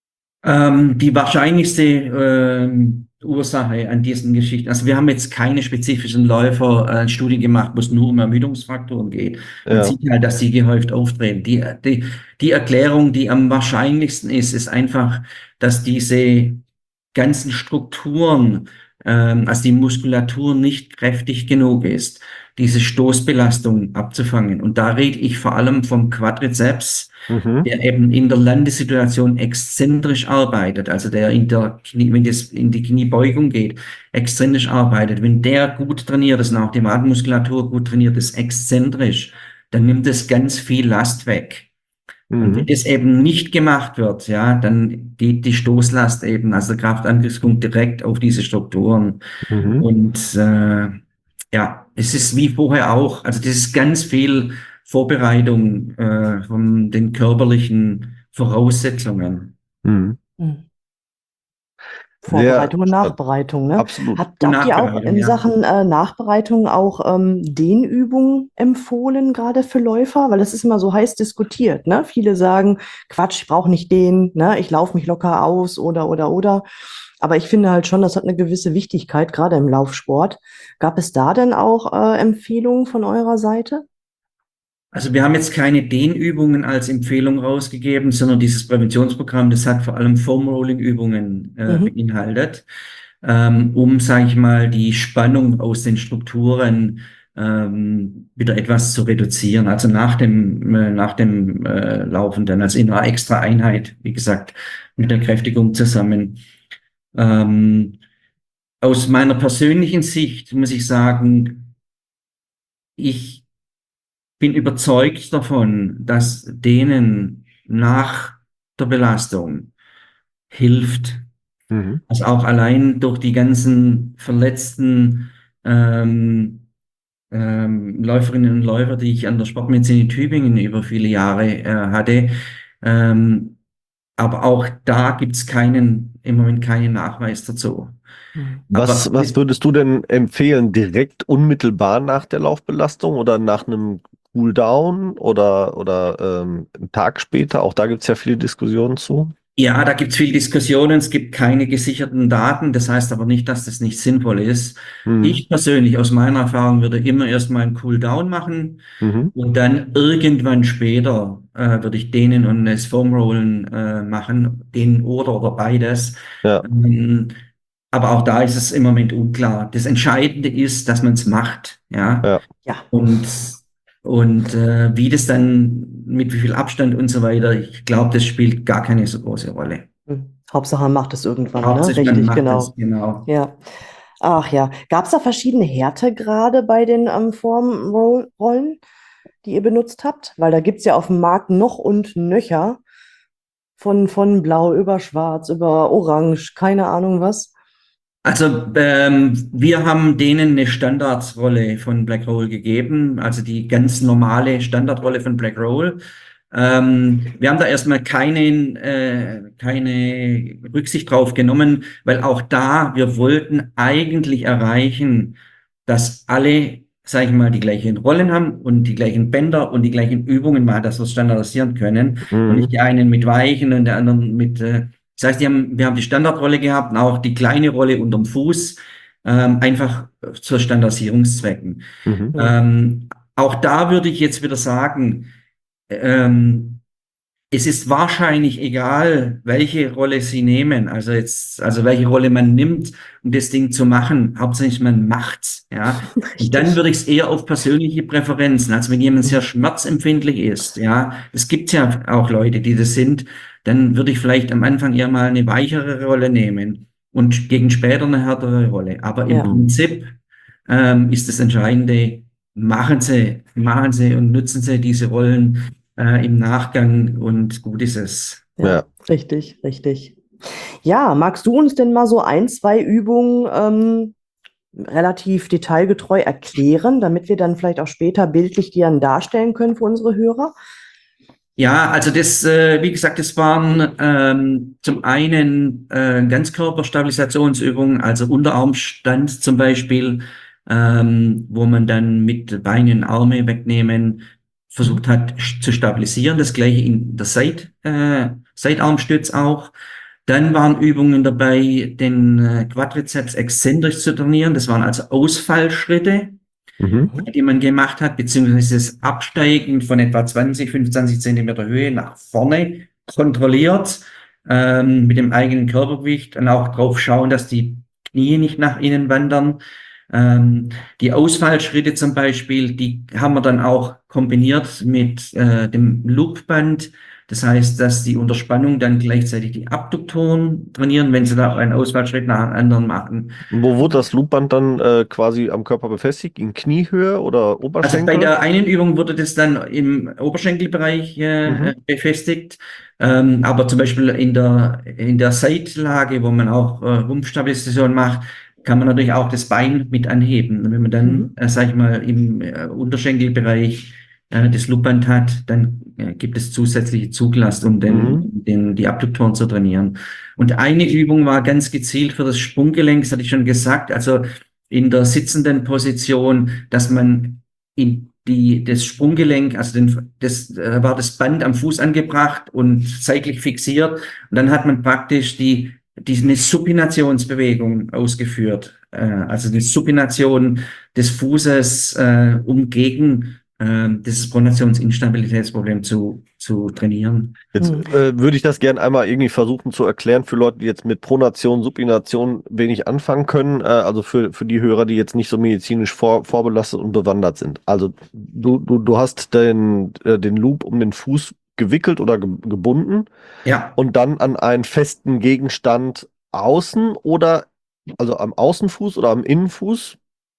Die wahrscheinlichste Ursache an diesen Geschichten, also wir haben jetzt keine spezifischen Läufer-Studien gemacht, wo es nur um Ermüdungsfaktoren geht. Man Ja. sieht halt, dass die gehäuft auftreten. Die Erklärung, die am wahrscheinlichsten ist einfach, dass diese ganzen Strukturen, also die Muskulatur nicht kräftig genug ist, diese Stoßbelastung abzufangen. Und da rede ich vor allem vom Quadrizeps, Mhm. der eben in der Landesituation exzentrisch arbeitet, also der in der Knie, wenn das in die Kniebeugung geht, exzentrisch arbeitet. Wenn der gut trainiert ist und auch die Wadenmuskulatur gut trainiert ist, exzentrisch, dann nimmt es ganz viel Last weg. Und wenn Mhm. das eben nicht gemacht wird, ja, dann geht die Stoßlast eben, also der Kraftangriffspunkt direkt auf diese Strukturen. Mhm. Und ja, es ist wie vorher auch, also das ist ganz viel Vorbereitung von den körperlichen Voraussetzungen. Mhm. Hm. Sehr Vorbereitung und spannend. Nachbereitung, ne? Absolut. Und Habt ihr auch Nachbereitung, in ja. Sachen Nachbereitung auch Dehnübungen empfohlen, gerade für Läufer? Weil das ist immer so heiß diskutiert, ne? Viele sagen, Quatsch, ich brauche nicht dehnen, ne? Ich laufe mich locker aus oder. Aber ich finde halt schon, das hat eine gewisse Wichtigkeit, gerade im Laufsport. Gab es da denn auch Empfehlungen von eurer Seite? Also wir haben jetzt keine Dehnübungen als Empfehlung rausgegeben, sondern dieses Präventionsprogramm, das hat vor allem Foam-Rolling-Übungen Mhm. beinhaltet, um, sage ich mal, die Spannung aus den Strukturen wieder etwas zu reduzieren. Also nach dem Laufenden, also in einer extra Einheit, wie gesagt, mit der Kräftigung zusammen. Ähm, Aus meiner persönlichen Sicht muss ich sagen, ich bin überzeugt davon, dass denen nach der Belastung hilft. Mhm. Also auch allein durch die ganzen verletzten Läuferinnen und Läufer, die ich an der Sportmedizin in Tübingen über viele Jahre hatte. Ähm, aber auch da gibt es im Moment keinen Nachweis dazu. Mhm. Was, Aber was würdest du denn empfehlen? Direkt unmittelbar nach der Laufbelastung oder nach einem Cooldown oder einen Tag später? Auch da gibt es ja viele Diskussionen zu. ja, da gibt es viel Diskussionen, es gibt keine gesicherten Daten, das heißt aber nicht, dass das nicht sinnvoll ist. Mhm. Ich persönlich aus meiner Erfahrung würde immer erstmal einen Cooldown machen Mhm. und dann irgendwann später würde ich dehnen und das Foamrollen machen, dehnen oder beides. Ja, Ähm, aber auch da ist es im Moment unklar. Das Entscheidende ist, dass man es macht, ja. ja, Ja. Und, und wie das dann, mit wie viel Abstand und so weiter, ich glaube, das spielt gar keine so große Rolle. Hauptsache, man macht es irgendwann, ne? Hauptsächlich man Richtig, macht das, genau. genau. Ja. Ach ja. Gab es da verschiedene Härtegrade bei den Formrollen, die ihr benutzt habt? Weil da gibt es ja auf dem Markt noch und nöcher von Blau über Schwarz, über Orange, keine Ahnung was. Also wir haben denen eine Standardrolle von Blackroll gegeben, also die ganz normale Standardrolle von Blackroll. Wir haben da erstmal keine Rücksicht drauf genommen, weil auch da, wir wollten eigentlich erreichen, dass alle, sage ich mal, die gleichen Rollen haben und die gleichen Bänder und die gleichen Übungen mal, dass wir es standardisieren können und nicht mhm. die einen mit weichen und der anderen mit das heißt, wir haben die Standardrolle gehabt und auch die kleine Rolle unterm Fuß, einfach zur Standardisierungszwecken. Mhm. Hm. Auch da würde ich jetzt wieder sagen, ähm, es ist wahrscheinlich egal, welche Rolle Sie nehmen, also welche Rolle man nimmt, um das Ding zu machen. Hauptsächlich man macht's, ja. Und dann Richtig. würde ich es eher auf persönliche Präferenzen, also wenn jemand sehr Hm. schmerzempfindlich ist, ja, es gibt ja auch Leute, die das sind, dann würde ich vielleicht am Anfang eher mal eine weichere Rolle nehmen und gegen später eine härtere Rolle. Aber im Ja. Mhm. Prinzip ist das Entscheidende, machen Sie und nutzen Sie diese Rollen im Nachgang und gut ist es. Ja, Ja. richtig, richtig. Ja, magst du uns denn mal so ein, zwei Übungen relativ detailgetreu erklären, damit wir dann vielleicht auch später bildlich die dann darstellen können für unsere Hörer? Ja, also das, wie gesagt, das waren zum einen Ganzkörperstabilisationsübungen, also Unterarmstand zum Beispiel, wo man dann mit Beinen Arme wegnehmen Mhm. versucht hat zu stabilisieren. Das gleiche in der Seitarmstütz auch. Dann waren Übungen dabei, den Quadrizeps exzentrisch zu trainieren. Das waren also Ausfallschritte, Mhm. die man gemacht hat, beziehungsweise das Absteigen von etwa 20, 25 Zentimeter Höhe nach vorne kontrolliert, mit dem eigenen Körpergewicht und auch drauf schauen, dass die Knie nicht nach innen wandern. Die Ausfallschritte zum Beispiel, die haben wir dann auch kombiniert mit dem Loopband. Das heißt, dass die unter Spannung dann gleichzeitig die Abduktoren trainieren, wenn sie da einen Ausfallschritt nach dem anderen machen. Wo wurde das Loopband dann quasi am Körper befestigt? In Kniehöhe oder Also bei Oberschenkel? der einen Übung wurde das dann im Oberschenkelbereich Mhm. befestigt, aber zum Beispiel in der Seitlage, wo man auch Rumpfstabilisation macht, kann man natürlich auch das Bein mit anheben. Und wenn man dann, sag ich mal, im Unterschenkelbereich das Loopband hat, dann gibt es zusätzliche Zuglast, um Mhm. die Abduktoren zu trainieren. Und eine Übung war ganz gezielt für das Sprunggelenk, das hatte ich schon gesagt, also in der sitzenden Position, dass man das Sprunggelenk, also war das Band am Fuß angebracht und seitlich fixiert. Und dann hat man praktisch eine Supinationsbewegung ausgeführt. Also die Supination des Fußes, um gegen dieses Pronationsinstabilitätsproblem zu trainieren. Jetzt würde ich das gern einmal irgendwie versuchen zu erklären für Leute, die jetzt mit Pronation, Supination wenig anfangen können. Also für die Hörer, die jetzt nicht so medizinisch vorbelastet und bewandert sind. Also du hast den Loop um den Fuß gewickelt oder gebunden Ja, und dann an einen festen Gegenstand außen oder also am Außenfuß oder am Innenfuß.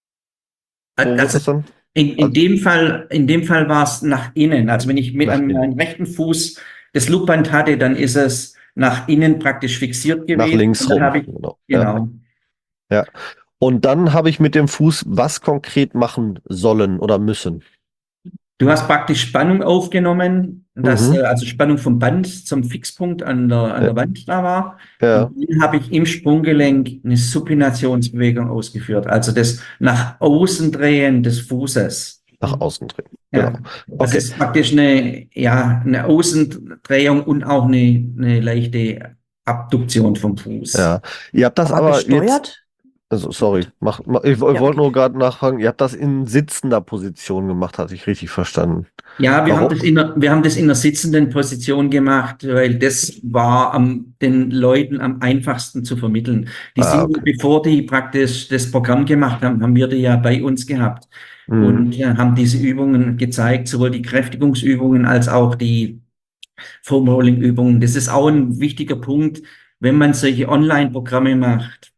Wo wird also das dann? in Also in dem Fall war es nach innen. Also wenn ich mit nach meinem innen. rechten Fuß das Loopband hatte, dann ist es nach innen praktisch fixiert Nach gewesen. Und links dann rum. habe ich, Genau. Ja. genau. Ja. Und dann habe ich mit dem Fuß was konkret machen sollen oder müssen. Du hast praktisch Spannung aufgenommen, Mhm. also Spannung vom Band zum Fixpunkt an Ja, der Wand da war. ja, Und dann habe ich im Sprunggelenk eine Supinationsbewegung ausgeführt, also das nach außen drehen des Fußes. nach außen drehen. Genau. Ja, das Okay. ist praktisch eine Außendrehung und auch eine leichte Abduktion vom Fuß. Ja. Ihr habt das Aber aber jetzt, gesteuert? also sorry, ich Ja, wollte okay. nur gerade nachfragen, ihr habt das in sitzender Position gemacht, hatte ich richtig verstanden. Ja, Warum? wir haben das in der sitzenden Position gemacht, weil das war den Leuten am einfachsten zu vermitteln. Die Ah, sind, okay. bevor die praktisch das Programm gemacht haben, haben wir die ja bei uns gehabt Mhm. und haben diese Übungen gezeigt, sowohl die Kräftigungsübungen als auch die Foam Rolling Übungen. Das ist auch ein wichtiger Punkt, wenn man solche Online-Programme macht.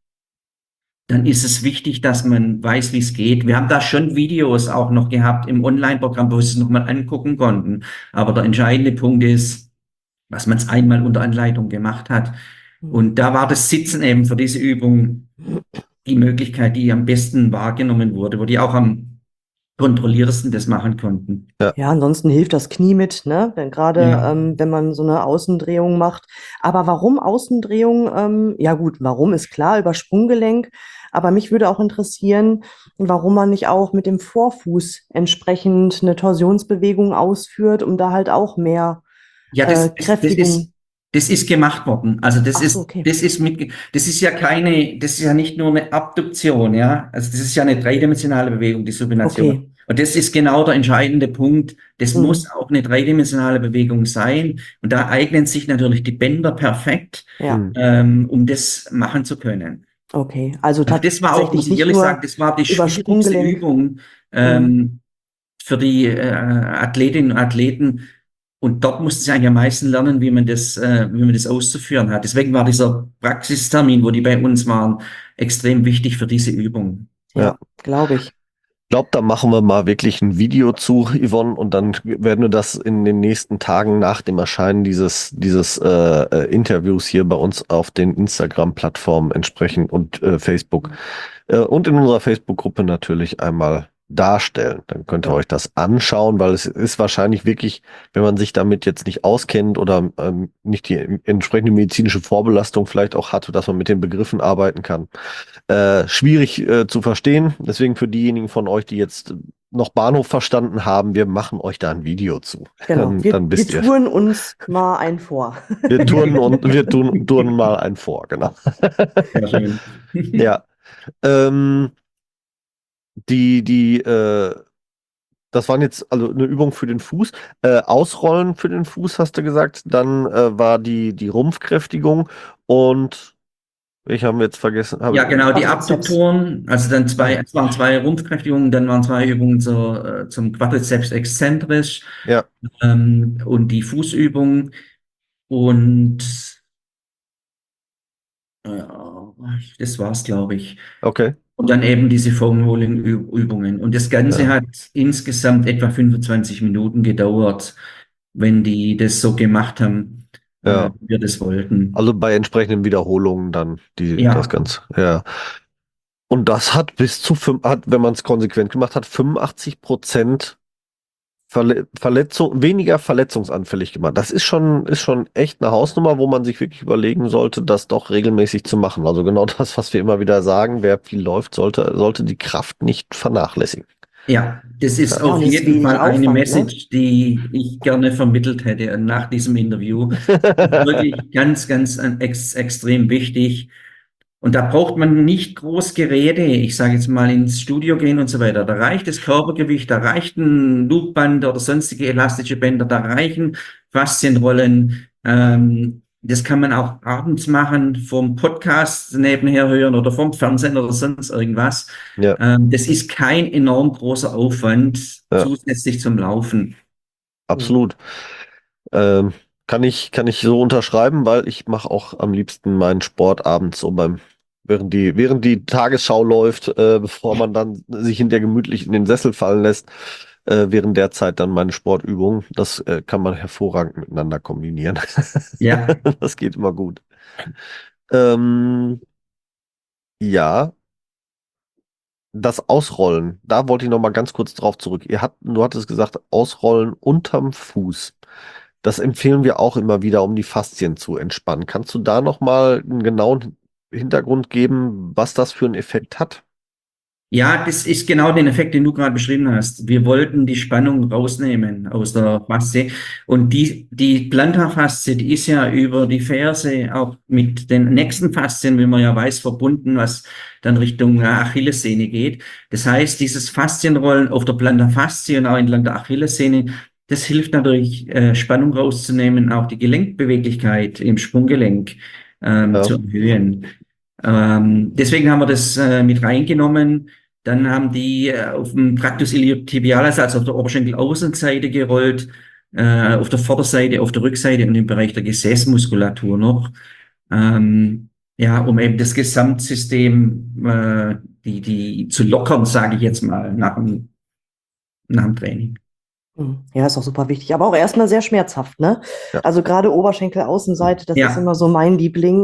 Dann ist es wichtig, dass man weiß, wie es geht. Wir haben da schon Videos auch noch gehabt im Online-Programm, wo sie es nochmal angucken konnten. Aber der entscheidende Punkt ist, dass man es einmal unter Anleitung gemacht hat. Und da war das Sitzen eben für diese Übung die Möglichkeit, die am besten wahrgenommen wurde, wo die auch am kontrolliertesten das machen konnten. Ja. Ja, ansonsten hilft das Knie mit, ne? Gerade Ja. wenn man so eine Außendrehung macht. Aber warum Außendrehung? Ja gut, warum ist klar, über Sprunggelenk. Aber mich würde auch interessieren, warum man nicht auch mit dem Vorfuß entsprechend eine Torsionsbewegung ausführt, um da halt auch mehr Ja, Kräftigung. das ist gemacht worden. Also Ach so, okay. das ist ja das ist ja nicht nur eine Abduktion, ja. Also das ist ja eine dreidimensionale Bewegung, die Supination. Okay. Und das ist genau der entscheidende Punkt. Das muss Mhm. auch eine dreidimensionale Bewegung sein. Und da eignen sich natürlich die Bänder perfekt, Ja, Mhm. Um das machen zu können. okay. Also Also das war auch, muss tatsächlich ich nicht ehrlich sagen, nur das war die über schwierigste Sprunggelenk. Übung, Mhm. für die Athletinnen und Athleten. Und dort mussten sie eigentlich am meisten lernen, wie man das auszuführen hat. Deswegen war dieser Praxistermin, wo die bei uns waren, extrem wichtig für diese Übung. Ja. Ja, glaube ich. Ich glaube, da machen wir mal wirklich ein Video zu, Yvonne, und dann werden wir das in den nächsten Tagen nach dem Erscheinen dieses Interviews hier bei uns auf den Instagram-Plattformen entsprechend und Facebook und in unserer Facebook-Gruppe natürlich einmal darstellen. Dann könnt ihr Ja. euch das anschauen, weil es ist wahrscheinlich wirklich, wenn man sich damit jetzt nicht auskennt oder nicht die entsprechende medizinische Vorbelastung vielleicht auch hat, dass man mit den Begriffen arbeiten kann, schwierig zu verstehen. Deswegen für diejenigen von euch, die jetzt noch Bahnhof verstanden haben, wir machen euch da ein Video zu. Genau. Dann Wir wisst ihr. touren uns mal ein vor. Wir tun mal einen vor, genau. Sehr schön. Ja. Ähm, die, das waren jetzt also eine Übung für den Fuß. Ausrollen für den Fuß, hast du gesagt. Dann war die Rumpfkräftigung und ich habe jetzt vergessen. Ja, genau, die Quadrizeps. Abduktoren, also dann zwei, Ah, es waren zwei Rumpfkräftigungen, dann waren zwei Übungen zum Quadrizeps exzentrisch, ja, und die Fußübung und äh, das war's, glaube ich. okay. Und dann eben diese Foam-Rolling-Übungen. Und das Ganze Ja, hat insgesamt etwa 25 Minuten gedauert, wenn die das so gemacht haben, ja. wie wir das wollten. Also bei entsprechenden Wiederholungen dann das Ja, Ganze. Ja. Und das hat wenn man es konsequent gemacht hat, 85% weniger verletzungsanfällig gemacht. Das ist schon echt eine Hausnummer, wo man sich wirklich überlegen sollte, das doch regelmäßig zu machen. Also genau das, was wir immer wieder sagen, wer viel läuft, sollte die Kraft nicht vernachlässigen. ja, das ist Ja, auf und es ist jeden wenig Fall eine Aufwand, ne? Message, die ich gerne vermittelt hätte nach diesem Interview. Das ist wirklich ganz, ganz extrem wichtig. Und da braucht man nicht groß Geräte, ich sage jetzt mal ins Studio gehen und so weiter. Da reicht das Körpergewicht, da reicht ein Loopband oder sonstige elastische Bänder, da reichen Faszienrollen. Das kann man auch abends machen, vom Podcast nebenher hören oder vom Fernsehen oder sonst irgendwas. Ja, Das ist kein enorm großer Aufwand ja, zusätzlich zum Laufen. Mhm. absolut. Ähm, kann ich so unterschreiben, weil ich mache auch am liebsten meinen Sport abends so während die Tagesschau läuft, bevor man dann sich hinterher gemütlich in den Sessel fallen lässt, während der Zeit dann meine Sportübungen. Das kann man hervorragend miteinander kombinieren. Ja. Das geht immer gut. Ähm, ja, das Ausrollen, da wollte ich noch mal ganz kurz drauf zurück. Du hattest gesagt, Ausrollen unterm Fuß. Das empfehlen wir auch immer wieder, um die Faszien zu entspannen. Kannst du da noch mal einen genauen Hintergrund geben, was das für einen Effekt hat? Ja, das ist genau den Effekt, den du gerade beschrieben hast. Wir wollten die Spannung rausnehmen aus der Faszie. Und die Plantarfaszie, die ist ja über die Ferse auch mit den nächsten Faszien, wie man ja weiß, verbunden, was dann Richtung Achillessehne geht. Das heißt, dieses Faszienrollen auf der Plantarfaszie und auch entlang der Achillessehne, das hilft natürlich, Spannung rauszunehmen, auch die Gelenkbeweglichkeit im Sprunggelenk, Ja, zu erhöhen. Deswegen haben wir das mit reingenommen. Dann haben die auf dem Tractus iliotibialis, also auf der Oberschenkelaußenseite gerollt, auf der Vorderseite, auf der Rückseite und im Bereich der Gesäßmuskulatur noch. Ja, um eben das Gesamtsystem, die zu lockern, sage ich jetzt mal, nach dem Training. Ja, ist auch super wichtig, aber auch erstmal sehr schmerzhaft, ne? ja. Also gerade Oberschenkel-Außenseite, das ist Ja, immer so mein Liebling.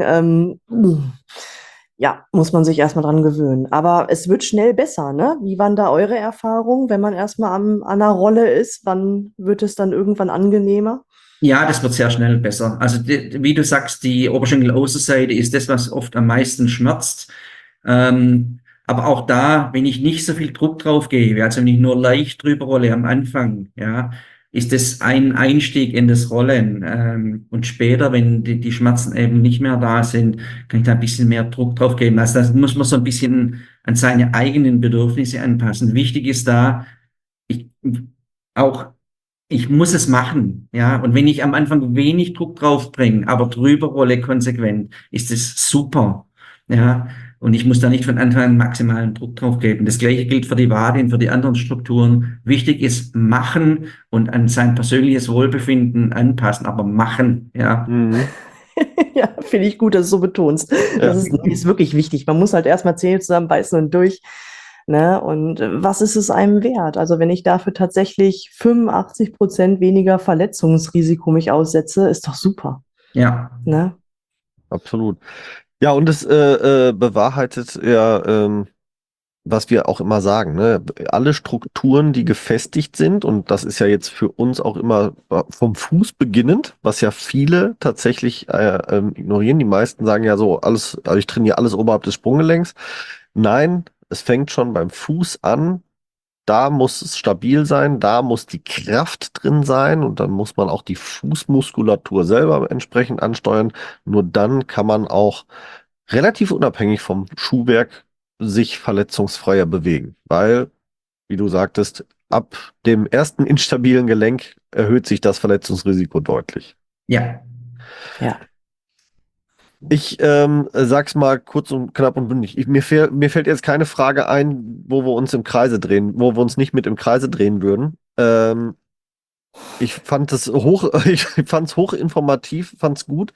Ja, muss man sich erstmal dran gewöhnen. Aber es wird schnell besser, ne? Wie waren da eure Erfahrungen, wenn man erstmal an der Rolle ist? Wann wird es dann irgendwann angenehmer? ja, das wird sehr schnell besser. Also wie du sagst, die Oberschenkelaußenseite ist das, was oft am meisten schmerzt. Aber auch da, wenn ich nicht so viel Druck drauf gebe, also wenn ich nur leicht drüber rolle am Anfang, ja, ist das ein Einstieg in das Rollen. Und später, wenn die Schmerzen eben nicht mehr da sind, kann ich da ein bisschen mehr Druck drauf geben. Also das muss man so ein bisschen an seine eigenen Bedürfnisse anpassen. Wichtig ist da, ich, auch ich muss es machen, ja. Und wenn ich am Anfang wenig Druck drauf bringe, aber drüber rolle konsequent, ist es super, ja. Und ich muss da nicht von Anfang an maximalen Druck drauf geben. Das Gleiche gilt für die Wade und für die anderen Strukturen. Wichtig ist machen und an sein persönliches Wohlbefinden anpassen, aber machen, ja. Mhm. Ja, finde ich gut, dass du es so betonst. Das Ja. ist wirklich wichtig. Man muss halt erstmal Zähne zusammenbeißen und durch. Ne? Und was ist es einem wert? Also wenn ich dafür tatsächlich 85% weniger Verletzungsrisiko mich aussetze, ist doch super. Ja, Ne? Absolut. Ja, und es bewahrheitet ja, was wir auch immer sagen, ne? Alle Strukturen, die gefestigt sind, und das ist ja jetzt für uns auch immer vom Fuß beginnend, was ja viele tatsächlich ignorieren. Die meisten sagen ja so, also ich trainiere alles oberhalb des Sprunggelenks. Nein, es fängt schon beim Fuß an. da muss es stabil sein, da muss die Kraft drin sein und dann muss man auch die Fußmuskulatur selber entsprechend ansteuern. Nur dann kann man auch relativ unabhängig vom Schuhwerk sich verletzungsfreier bewegen, weil, wie du sagtest, ab dem ersten instabilen Gelenk erhöht sich das Verletzungsrisiko deutlich. Ja. Ja. Ich sag's mal kurz und knapp und bündig. Mir fällt jetzt keine Frage ein, wo wir uns im Kreise drehen, wo wir uns nicht mit im Kreise drehen würden. Ich fand's hoch informativ, fand's gut.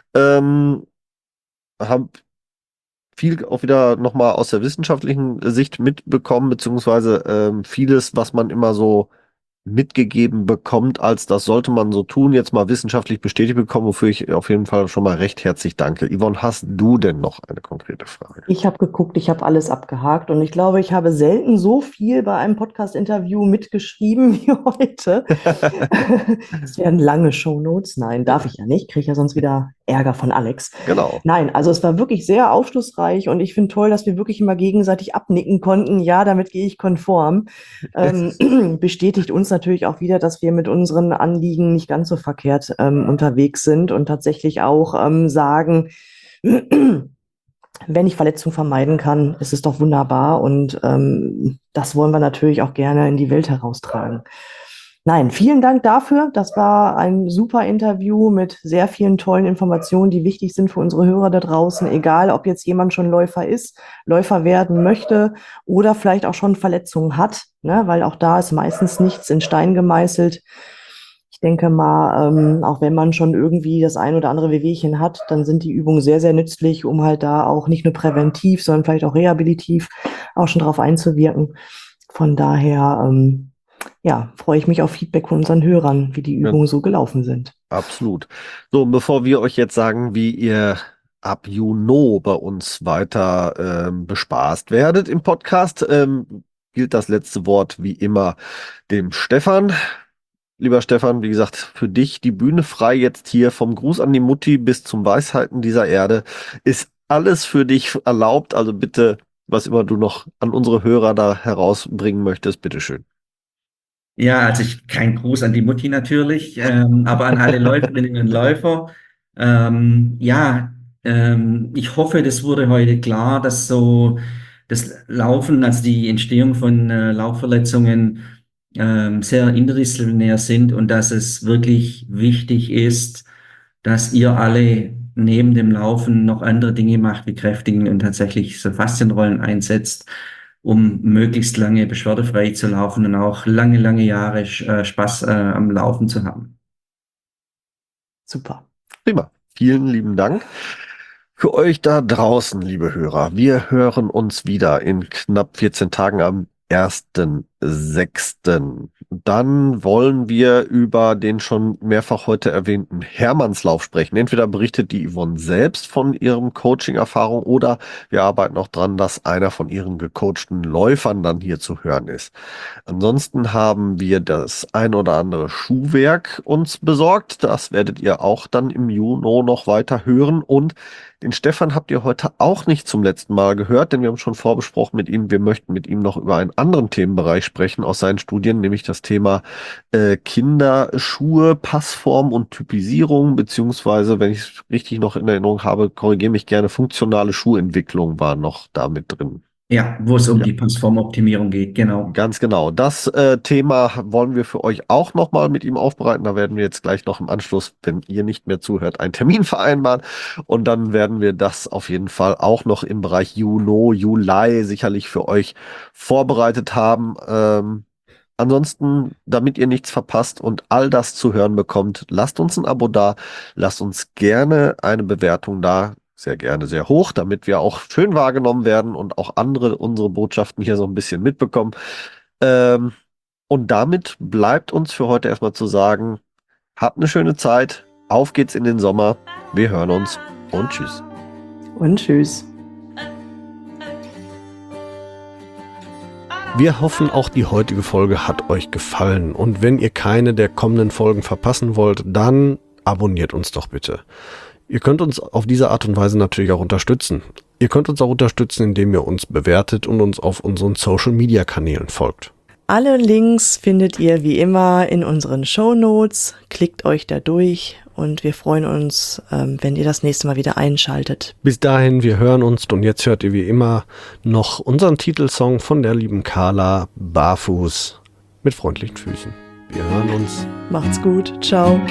Hab viel auch wieder nochmal aus der wissenschaftlichen Sicht mitbekommen, beziehungsweise vieles, was man immer so mitgegeben bekommt, als das sollte man so tun, jetzt mal wissenschaftlich bestätigt bekommen, wofür ich auf jeden Fall schon mal recht herzlich danke. Yvonne, hast du denn noch eine konkrete Frage? Ich habe geguckt, ich habe alles abgehakt und ich glaube, ich habe selten so viel bei einem Podcast-Interview mitgeschrieben wie heute. Es werden lange Shownotes. Nein, darf ich ja nicht. Kriege ja sonst wieder Ärger von Alex. Genau. Nein, also es war wirklich sehr aufschlussreich und ich finde toll, dass wir wirklich immer gegenseitig abnicken konnten. Ja, damit gehe ich konform. Bestätigt uns natürlich auch wieder, dass wir mit unseren Anliegen nicht ganz so verkehrt unterwegs sind und tatsächlich auch sagen, wenn ich Verletzungen vermeiden kann, ist es doch wunderbar und das wollen wir natürlich auch gerne in die Welt heraustragen. Nein, vielen Dank dafür. Das war ein super Interview mit sehr vielen tollen Informationen, die wichtig sind für unsere Hörer da draußen, egal ob jetzt jemand schon Läufer ist, Läufer werden möchte oder vielleicht auch schon Verletzungen hat, ne? Weil auch da ist meistens nichts in Stein gemeißelt. Ich denke mal, auch wenn man schon irgendwie das ein oder andere Wehwehchen hat, dann sind die Übungen sehr, sehr nützlich, um halt da auch nicht nur präventiv, sondern vielleicht auch rehabilitiv auch schon drauf einzuwirken. Von daher, ja, freue ich mich auf Feedback von unseren Hörern, wie die Übungen so gelaufen sind. Absolut. So, und bevor wir euch jetzt sagen, wie ihr ab Juni bei uns weiter bespaßt werdet im Podcast, gilt das letzte Wort wie immer dem Stefan. Lieber Stefan, wie gesagt, für dich die Bühne frei jetzt hier vom Gruß an die Mutti bis zum Weisheiten dieser Erde. Ist alles für dich erlaubt, also bitte, was immer du noch an unsere Hörer da herausbringen möchtest, bitteschön. Ja, also kein Gruß an die Mutti natürlich, aber an alle Läuferinnen und Läufer. Ich hoffe, das wurde heute klar, dass so das Laufen, also die Entstehung von Laufverletzungen sehr interdisziplinär sind und dass es wirklich wichtig ist, dass ihr alle neben dem Laufen noch andere Dinge macht, wie Kräftigen und tatsächlich so Faszienrollen einsetzt, um möglichst lange beschwerdefrei zu laufen und auch lange, lange Jahre Spaß am Laufen zu haben. Super. Prima. Vielen lieben Dank. Für euch da draußen, liebe Hörer, wir hören uns wieder in knapp 14 Tagen am 1.6. Dann wollen wir über den schon mehrfach heute erwähnten Hermannslauf sprechen. Entweder berichtet die Yvonne selbst von ihrem Coaching-Erfahrung oder wir arbeiten auch dran, dass einer von ihren gecoachten Läufern dann hier zu hören ist. Ansonsten haben wir das ein oder andere Schuhwerk uns besorgt. Das werdet ihr auch dann im Juni noch weiter hören. Und den Stefan habt ihr heute auch nicht zum letzten Mal gehört, denn wir haben schon vorbesprochen mit ihm, wir möchten mit ihm noch über einen anderen Themenbereich sprechen aus seinen Studien, nämlich das Thema Kinderschuhe, Passform und Typisierung, beziehungsweise, wenn ich es richtig noch in Erinnerung habe, korrigiere mich gerne, funktionale Schuhentwicklung war noch da mit drin. Ja, wo es um die Passformoptimierung geht, genau. Ganz genau. Das Thema wollen wir für euch auch nochmal mit ihm aufbereiten. Da werden wir jetzt gleich noch im Anschluss, wenn ihr nicht mehr zuhört, einen Termin vereinbaren. Und dann werden wir das auf jeden Fall auch noch im Bereich Juli sicherlich für euch vorbereitet haben. Ansonsten, damit ihr nichts verpasst und all das zu hören bekommt, lasst uns ein Abo da, lasst uns gerne eine Bewertung da. Sehr gerne, sehr hoch, damit wir auch schön wahrgenommen werden und auch andere unsere Botschaften hier so ein bisschen mitbekommen. Und damit bleibt uns für heute erstmal zu sagen, habt eine schöne Zeit, auf geht's in den Sommer, wir hören uns und tschüss. Und tschüss. Wir hoffen, auch die heutige Folge hat euch gefallen. Und wenn ihr keine der kommenden Folgen verpassen wollt, dann abonniert uns doch bitte. Ihr könnt uns auf diese Art und Weise natürlich auch unterstützen. Ihr könnt uns auch unterstützen, indem ihr uns bewertet und uns auf unseren Social-Media-Kanälen folgt. Alle Links findet ihr wie immer in unseren Shownotes. Klickt euch da durch und wir freuen uns, wenn ihr das nächste Mal wieder einschaltet. Bis dahin, wir hören uns und jetzt hört ihr wie immer noch unseren Titelsong von der lieben Carla, Barfuß mit freundlichen Füßen. Wir hören uns. Macht's gut. Ciao.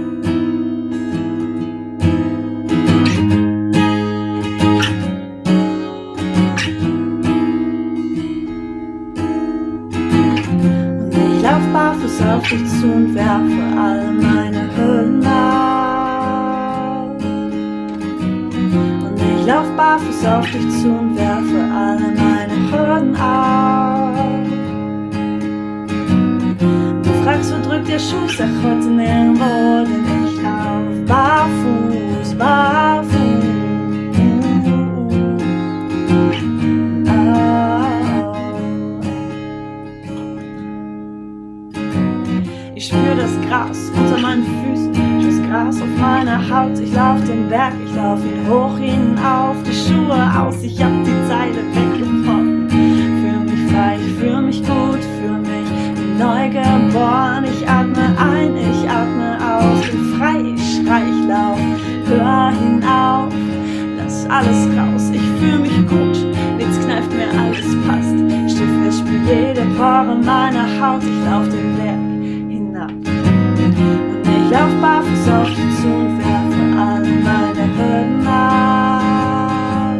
Barfuß auf dich zu und werfe alle meine Hürden ab. Und ich lauf barfuß auf dich zu und werfe alle meine Hürden ab. Du fragst, wo drückt der Schuh, sag heute nirgendwo, denn ich lauf barfuß, barfuß. Ich spür das Gras unter meinen Füßen, das Gras auf meiner Haut. Ich lauf den Berg, ich lauf ihn hoch hinauf, die Schuhe aus, ich hab die Zeile weggebrochen. Fühl mich frei, ich fühl mich gut, fühl mich wie neu geboren. Ich atme ein, ich atme aus, bin frei, ich schrei, ich lauf, hör hinauf, lass alles raus. Ich fühl mich gut, nichts kneift mir, alles passt. Stift, ich spür jede Pore meiner Haut, ich lauf den Berg. Und ich lauf barfuß auf dich zu und werfe alle meine Hürden ab.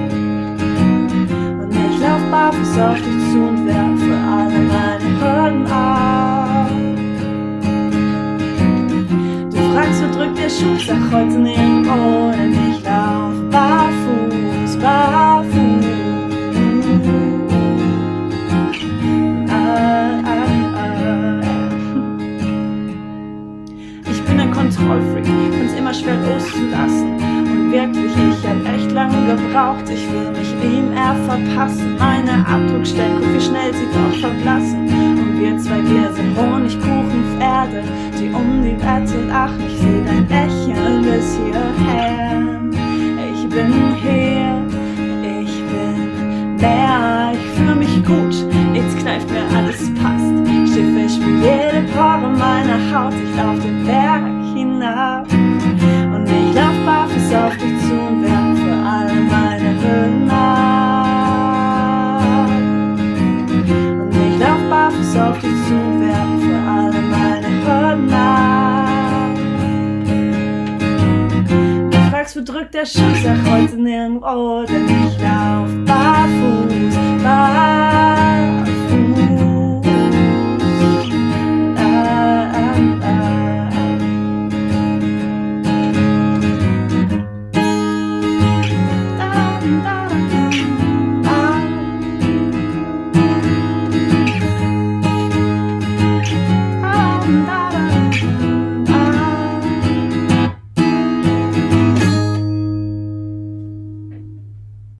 Und ich lauf barfuß auf dich zu und werfe alle meine Hürden ab. Du fragst, wo drückt der Schuh, sag heute nirgendwo, denn ich lauf barfuß, barfuß. Kontrollfreak, find's immer schwer loszulassen. Und wirklich, ich hab echt lange gebraucht. Ich will mich ihm verpassen. Meine Abdruckstelle, guck wie schnell sie doch verblassen. Und wir zwei, wir sind Honigkuchenpferde, die um die Wette lachen. Ich seh dein Lächeln bis hierher. Ich bin hier, ich bin mehr. Ich fühl mich gut, nichts kneift mir, alles passt. Schiffe, ich spür jede Pore meiner Haut. Ich lauf den Berg hinab. Und ich lauf barfuß auf dich zu und werfe alle meine Hürden ab. Und ich lauf barfuß auf dich zu und werfe alle meine Hürden ab. Du fragst, wo drückt der Schuh, sag heute nirgendwo, denn ich lauf barfuß, barfuß.